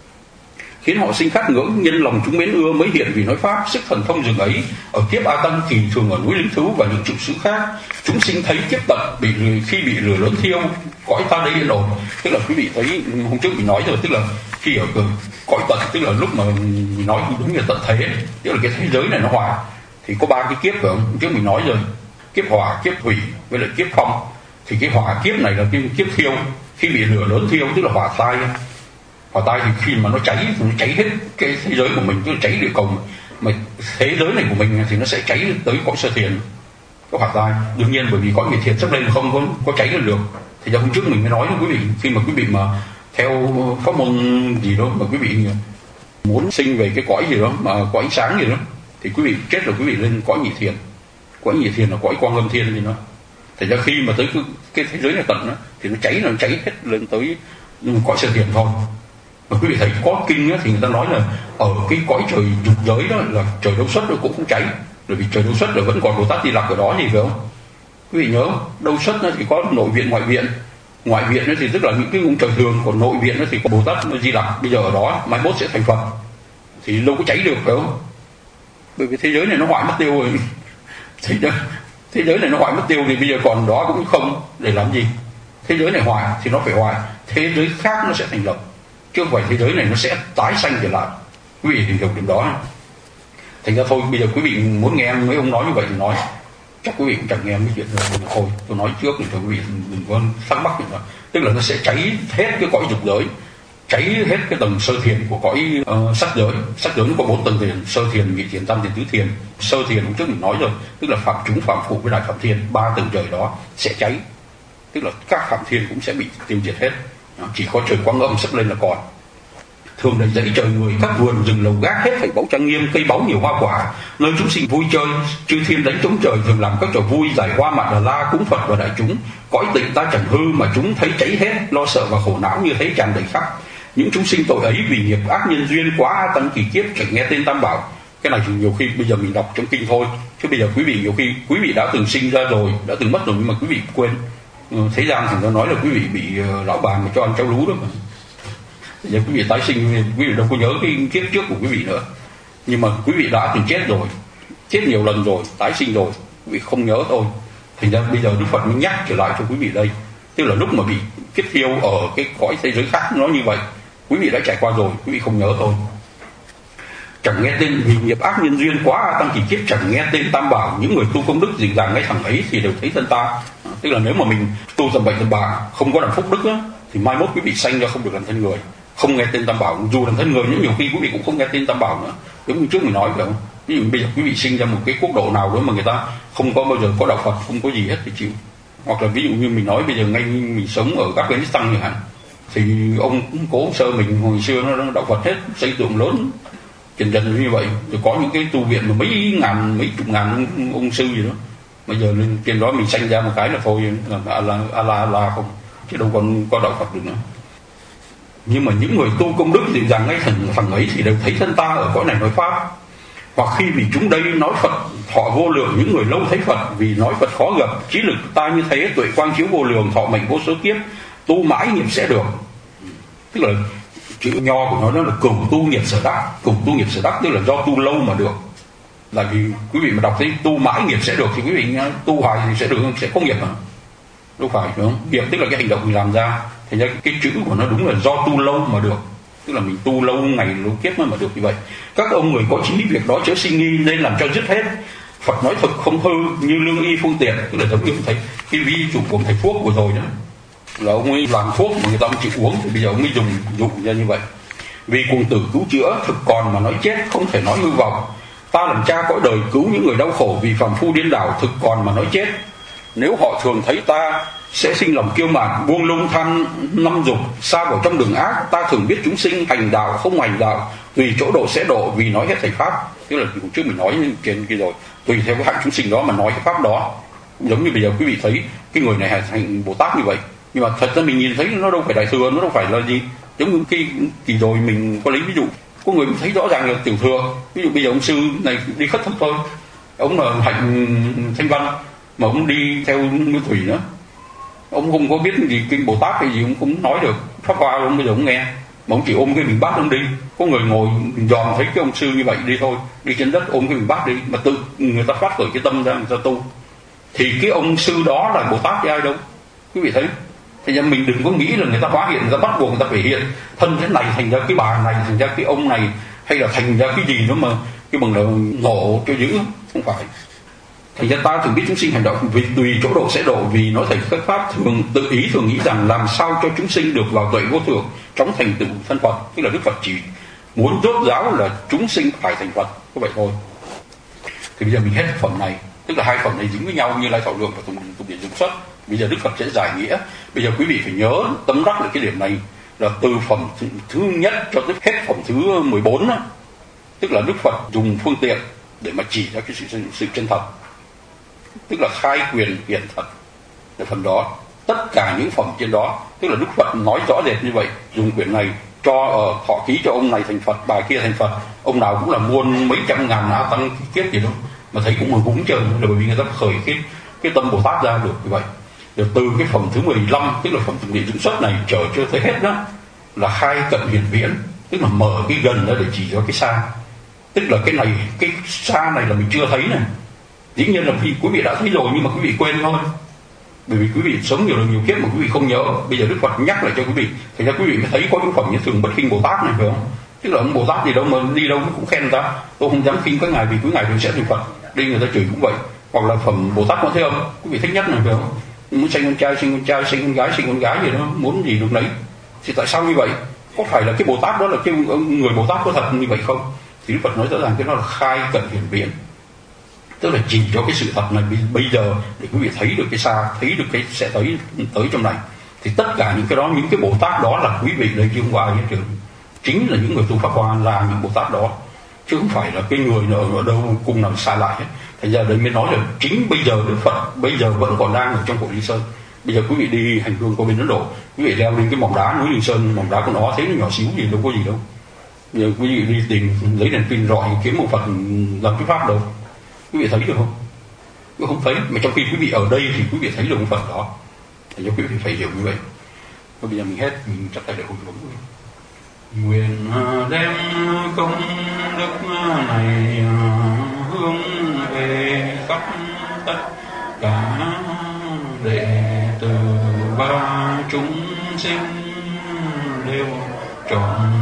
S1: khiến họ sinh khát ngưỡng, nhân lòng chúng mến ưa mới hiện vì nói pháp. Sức thần thông dường ấy ở kiếp A Tăng kỳ thường ở núi Linh Thứu và những trụ xứ khác, chúng sinh thấy kiếp tận bị khi bị lửa lớn thiêu, cõi ta đây yên ổn. Tức là quý vị thấy hôm trước mình nói rồi, tức là khi ở cõi tận, tức là lúc mà mình nói đúng là tận thế, tức là cái thế giới này nó hòa, thì có ba cái kiếp phải không? Hôm trước mình nói rồi, kiếp hỏa, kiếp thủy với lại kiếp phong. Thì cái hỏa kiếp này là cái kiếp thiêu, khi bị lửa lớn thiêu tức là hỏa tai. Hỏa tai thì khi mà nó cháy thì nó cháy hết cái thế giới của mình, tức là cháy địa cầu, mà thế giới này của mình thì nó sẽ cháy tới cõi sơ thiền, có hỏa tai. Đương nhiên bởi vì cõi người thiền sắp lên không có, có cháy lên được. Thì hôm trước mình mới nói với quý vị, khi mà quý vị mà theo pháp môn gì đó mà quý vị muốn sinh về cái cõi gì đó mà cõi ánh sáng gì đó, thì quý vị chết rồi quý vị lên cõi nhị thiền. Cõi nhị thiền là cõi quang âm thiên gì đó. Thành ra khi mà tới cái, cái thế giới này tận đó, thì nó cháy nó cháy hết lên tới cõi sơ thiền thôi. Mà quý vị thấy có kinh đó, thì người ta nói là ở cái cõi trời dục giới đó là trời đâu xuất nó cũng không cháy, bởi vì trời đâu xuất là vẫn còn Bồ Tát Di Lặc ở đó gì phải không? Quý vị nhớ đâu xuất nó thì có nội viện ngoại viện. Ngoại viện nó thì tức là những cái ông trời thường, còn nội viện nó thì có Bồ Tát Di Lặc bây giờ ở đó, mai mốt sẽ thành Phật, thì đâu có cháy được phải không? Bởi vì thế giới này nó hoại mất tiêu rồi. Thế giới, thế giới này nó hoại mất tiêu thì bây giờ còn đó cũng không để làm gì. Thế giới này hoại thì nó phải hoại, thế giới khác nó sẽ thành lập, chứ không phải thế giới này nó sẽ tái sanh trở lại. Quý vị hiểu điểm đó. Thành ra thôi bây giờ quý vị muốn nghe mấy ông nói như vậy thì nói, chắc quý vị cũng chẳng nghe mấy chuyện rồi. Thôi tôi nói trước để cho quý vị đừng có thắc mắc gì nữa. Tức là nó sẽ cháy hết cái cõi dục giới, cháy hết cái tầng sơ thiền của cõi uh, sắc giới. Sắc giới nó có bốn tầng thiền: sơ thiền, nhị thiền, tam thiền, tứ thiền. Sơ thiền hôm trước mình nói rồi, tức là phạm chúng, phạm phụ với đại phạm thiên, ba tầng trời đó sẽ cháy, tức là các phạm thiên cũng sẽ bị tiêu diệt hết, chỉ có trời quang âm sắp lên là còn. Thường đầy dãy trời người, các vườn rừng lầu gác hết thảy báu trang nghiêm, cây báu nhiều hoa quả, nơi chúng sinh vui chơi, chư thiên đánh trống trời thường làm các trò vui, giải hoa mặt là la cúng Phật và đại chúng. Cõi tịnh ta chẳng hư mà chúng thấy cháy hết, lo sợ và khổ não như thấy tràn đầy khắp. Những chúng sinh tội ấy vì nghiệp ác nhân duyên quá tăng kỳ kiếp chẳng nghe tên Tam Bảo. Cái này thì nhiều khi bây giờ mình đọc trong kinh thôi, chứ bây giờ quý vị nhiều khi quý vị đã từng sinh ra rồi, đã từng mất rồi, nhưng mà quý vị quên. Thế gian thì nó nói là quý vị bị lão bà mà cho ăn cháu lú đó mà. Giờ quý vị tái sinh, quý vị đâu có nhớ cái kiếp trước của quý vị nữa. Nhưng mà quý vị đã từng chết rồi, chết nhiều lần rồi, tái sinh rồi, quý vị không nhớ thôi. Thành ra bây giờ Đức Phật mới nhắc trở lại cho quý vị đây. Tức là lúc mà bị kiếp thiêu ở cái cõi thế giới khác nó như vậy, quý vị đã trải qua rồi, quý vị không nhớ thôi. Chẳng nghe tên vì nghiệp ác nhân duyên quá tăng kỳ kiếp chẳng nghe tên Tam Bảo. Những người tu công đức dịnh dàng ngay thẳng ấy thì đều thấy thân ta. Tức là nếu mà mình tu tầm bậy tầm bạ, không có làm phúc đức á, thì mai mốt quý vị sanh ra không được làm thân người, không nghe tên Tam Bảo. Dù làm thân người nhưng nhiều khi quý vị cũng không nghe tên Tam Bảo nữa. Giống như trước mình nói phải không? Ví dụ bây giờ quý vị sinh ra một cái quốc độ nào đó mà người ta không có bao giờ có đạo Phật, không có gì hết thì chịu. Hoặc là ví dụ như mình nói bây giờ ngay mình sống ở các Afghanistan chẳng hạn, thì ông cố sơ mình hồi xưa nó đạo Phật hết, xây tượng lớn dần dần như vậy, rồi có những cái tu viện mà mấy ngàn mấy chục ngàn ông, ông sư gì đó. Bây giờ lên trên đó mình sanh ra một cái là thôi là là là là không, chứ đâu còn có đạo Phật được nữa. Nhưng mà những người tu công đức thì rằng ngay thằng thằng ấy thì đều thấy thân ta ở cõi này nói pháp. Hoặc khi vì chúng đây nói Phật thọ vô lượng, những người lâu thấy Phật vì nói Phật khó gặp, trí lực ta như thế tuệ quang chiếu vô lượng, thọ mệnh vô số kiếp, tu mãi nghiệp sẽ được. Tức là chữ nho của nó nó là cửu tu nghiệp sở đắc. Cửu tu nghiệp sở đắc tức là do tu lâu mà được. Là vì quý vị mà đọc thấy tu mãi nghiệp sẽ được thì quý vị tu hoài thì sẽ được, sẽ có nghiệp mà. Đâu phải đúng không? Nghiệp tức là cái hành động mình làm ra. Thành ra cái chữ của nó đúng là do tu lâu mà được. Tức là mình tu lâu ngày lâu kiếp mà được như vậy. Các ông người có trí việc đó chớ sinh nghi nên làm cho dứt hết. Phật nói thực không hư như lương y phương tiện. Tức là giống như thấy cái ví dụ của thầy thuốc vừa rồi đó, là ông ấy làm thuốc mà người ta không chịu uống thì bây giờ ông ấy dùng dụng ra như vậy. Vì cùng tử cứu chữa thực còn mà nói chết không thể nói hư vọng. Ta làm cha cõi đời cứu những người đau khổ vì phàm phu điên đảo thực còn mà nói chết. Nếu họ thường thấy ta sẽ sinh lòng kiêu mạn, buông lung tham năm dục, xa vào trong đường ác. Ta thường biết chúng sinh hành đạo không hành đạo, tùy chỗ độ sẽ độ vì nói hết thầy pháp. Tức là hôm trước mình nói trên kia rồi, tùy theo cái hạng chúng sinh đó mà nói cái pháp đó. Giống như bây giờ quý vị thấy cái người này thành Bồ Tát như vậy, nhưng mà thật ra mình nhìn thấy nó đâu phải đại thừa, nó đâu phải là gì. Giống như khi kỳ rồi mình có lấy ví dụ, có người thấy rõ ràng là tiểu thừa. Ví dụ bây giờ ông sư này đi khất thực thôi, ông là hạnh thanh văn mà ông đi theo Nguyên Thủy nữa, ông không có biết gì kinh Bồ Tát hay gì, ông cũng nói được pháp hoa, ông bây giờ ông nghe mà ông chỉ ôm cái bình bát ông đi. Có người ngồi dòm thấy cái ông sư như vậy đi thôi, đi trên đất ôm cái bình bát đi, mà tự người ta phát khởi cái tâm ra người ta tu, thì cái ông sư đó là Bồ Tát với ai đâu, quý vị thấy. Thì ra mình đừng có nghĩ là người ta hóa hiện, người ta bắt buộc người ta phải hiện thân thế này, thành ra cái bà này, thành ra cái ông này, hay là thành ra cái gì đó mà cái bằng là ngộ cho dữ, không phải. Thành ra ta thường biết chúng sinh hành động vì tùy chỗ độ sẽ độ, vì nói thầy các pháp thường tự ý thường nghĩ rằng làm sao cho chúng sinh được vào tuệ vô thượng, chóng thành tựu thân Phật. Tức là Đức Phật chỉ muốn rốt ráo là chúng sinh phải thành Phật, có vậy thôi. Thì bây giờ mình hết phẩm này, tức là hai phẩm này dính với nhau như Lai Thọ Lượng và Tùng Tùng Điển Dụng Xuất. Bây giờ Đức Phật sẽ giải nghĩa. Bây giờ quý vị phải nhớ tấm đắc lại cái điểm này là từ phẩm thứ, thứ nhất cho tới hết phẩm thứ mười bốn đó, tức là Đức Phật dùng phương tiện để mà chỉ ra cái sự, sự chân thật, tức là khai quyền hiện thật là phần đó. Tất cả những phẩm trên đó, tức là Đức Phật nói rõ rệt như vậy, dùng quyển này cho ở uh, thọ ký cho ông này thành Phật, bà kia thành Phật, ông nào cũng là muôn mấy trăm ngàn a tăng kiếp gì đó, mà thấy cũng mừng cúng trời, là bởi vì người ta khởi cái cái tâm Bồ Tát ra được như vậy. Rồi từ cái phẩm thứ mười lăm, tức là phẩm tùng địa dưỡng xuất này trở chưa tới hết đó, là khai cận hiển viễn, tức là mở cái gần ra để chỉ cho cái xa, tức là cái này cái xa này là mình chưa thấy này. Dĩ nhiên là vì quý vị đã thấy rồi nhưng mà quý vị quên thôi, bởi vì quý vị sống nhiều lần nhiều kiếp mà quý vị không nhớ. Bây giờ Đức Phật nhắc lại cho quý vị, thành ra quý vị mới thấy có những phẩm như thường bất khinh Bồ Tát này, phải không? Tức là ông Bồ Tát gì đâu mà đi đâu cũng khen người ta, tôi không dám khinh các ngài vì quý ngài đều sẽ thành Phật, đi người ta chửi cũng vậy. Hoặc là phẩm Bồ Tát Quan Thế Âm, quý vị thích nhất này, phải không? Muốn sinh con trai sinh con trai, sinh con gái sinh con gái gì đó, muốn gì được lấy. Thì tại sao như vậy? Có phải là cái Bồ Tát đó là cái người Bồ Tát có thật như vậy không? Thì Đức Phật nói rõ ràng cái đó là khai cận hiển viễn, tức là chỉ cho cái sự thật này bây giờ để quý vị thấy được cái xa, thấy được cái sẽ tới tới trong này. Thì tất cả những cái đó, những cái Bồ Tát đó là quý vị đây chứ không có ai hết trơn, chính là những người tu Pháp Hoa là những Bồ Tát đó, chứ không phải là cái người ở, ở đâu cùng nào xa lại hết. Thành ra đây mới nói là chính bây giờ Đức Phật bây giờ vẫn còn đang ở trong Cội Ly Sơn. Bây giờ quý vị đi hành hương qua bên Ấn Độ, quý vị leo lên cái mỏng đá núi Linh Sơn, mỏng đá của nó thấy nó nhỏ xíu gì, đâu có gì đâu. Bây giờ quý vị đi tìm lấy đèn pin rọi kiếm một Phật làm cái pháp đâu, quý vị thấy được không? Quý không thấy, mà trong khi quý vị ở đây thì quý vị thấy được một Phật đó. Thì quý vị phải hiểu như vậy. Và bây giờ mình hết, mình chắp tay để hồi hướng. Nguyện đem công đức này hướng về khắp tất cả đệ tử ba chúng sinh đều trọn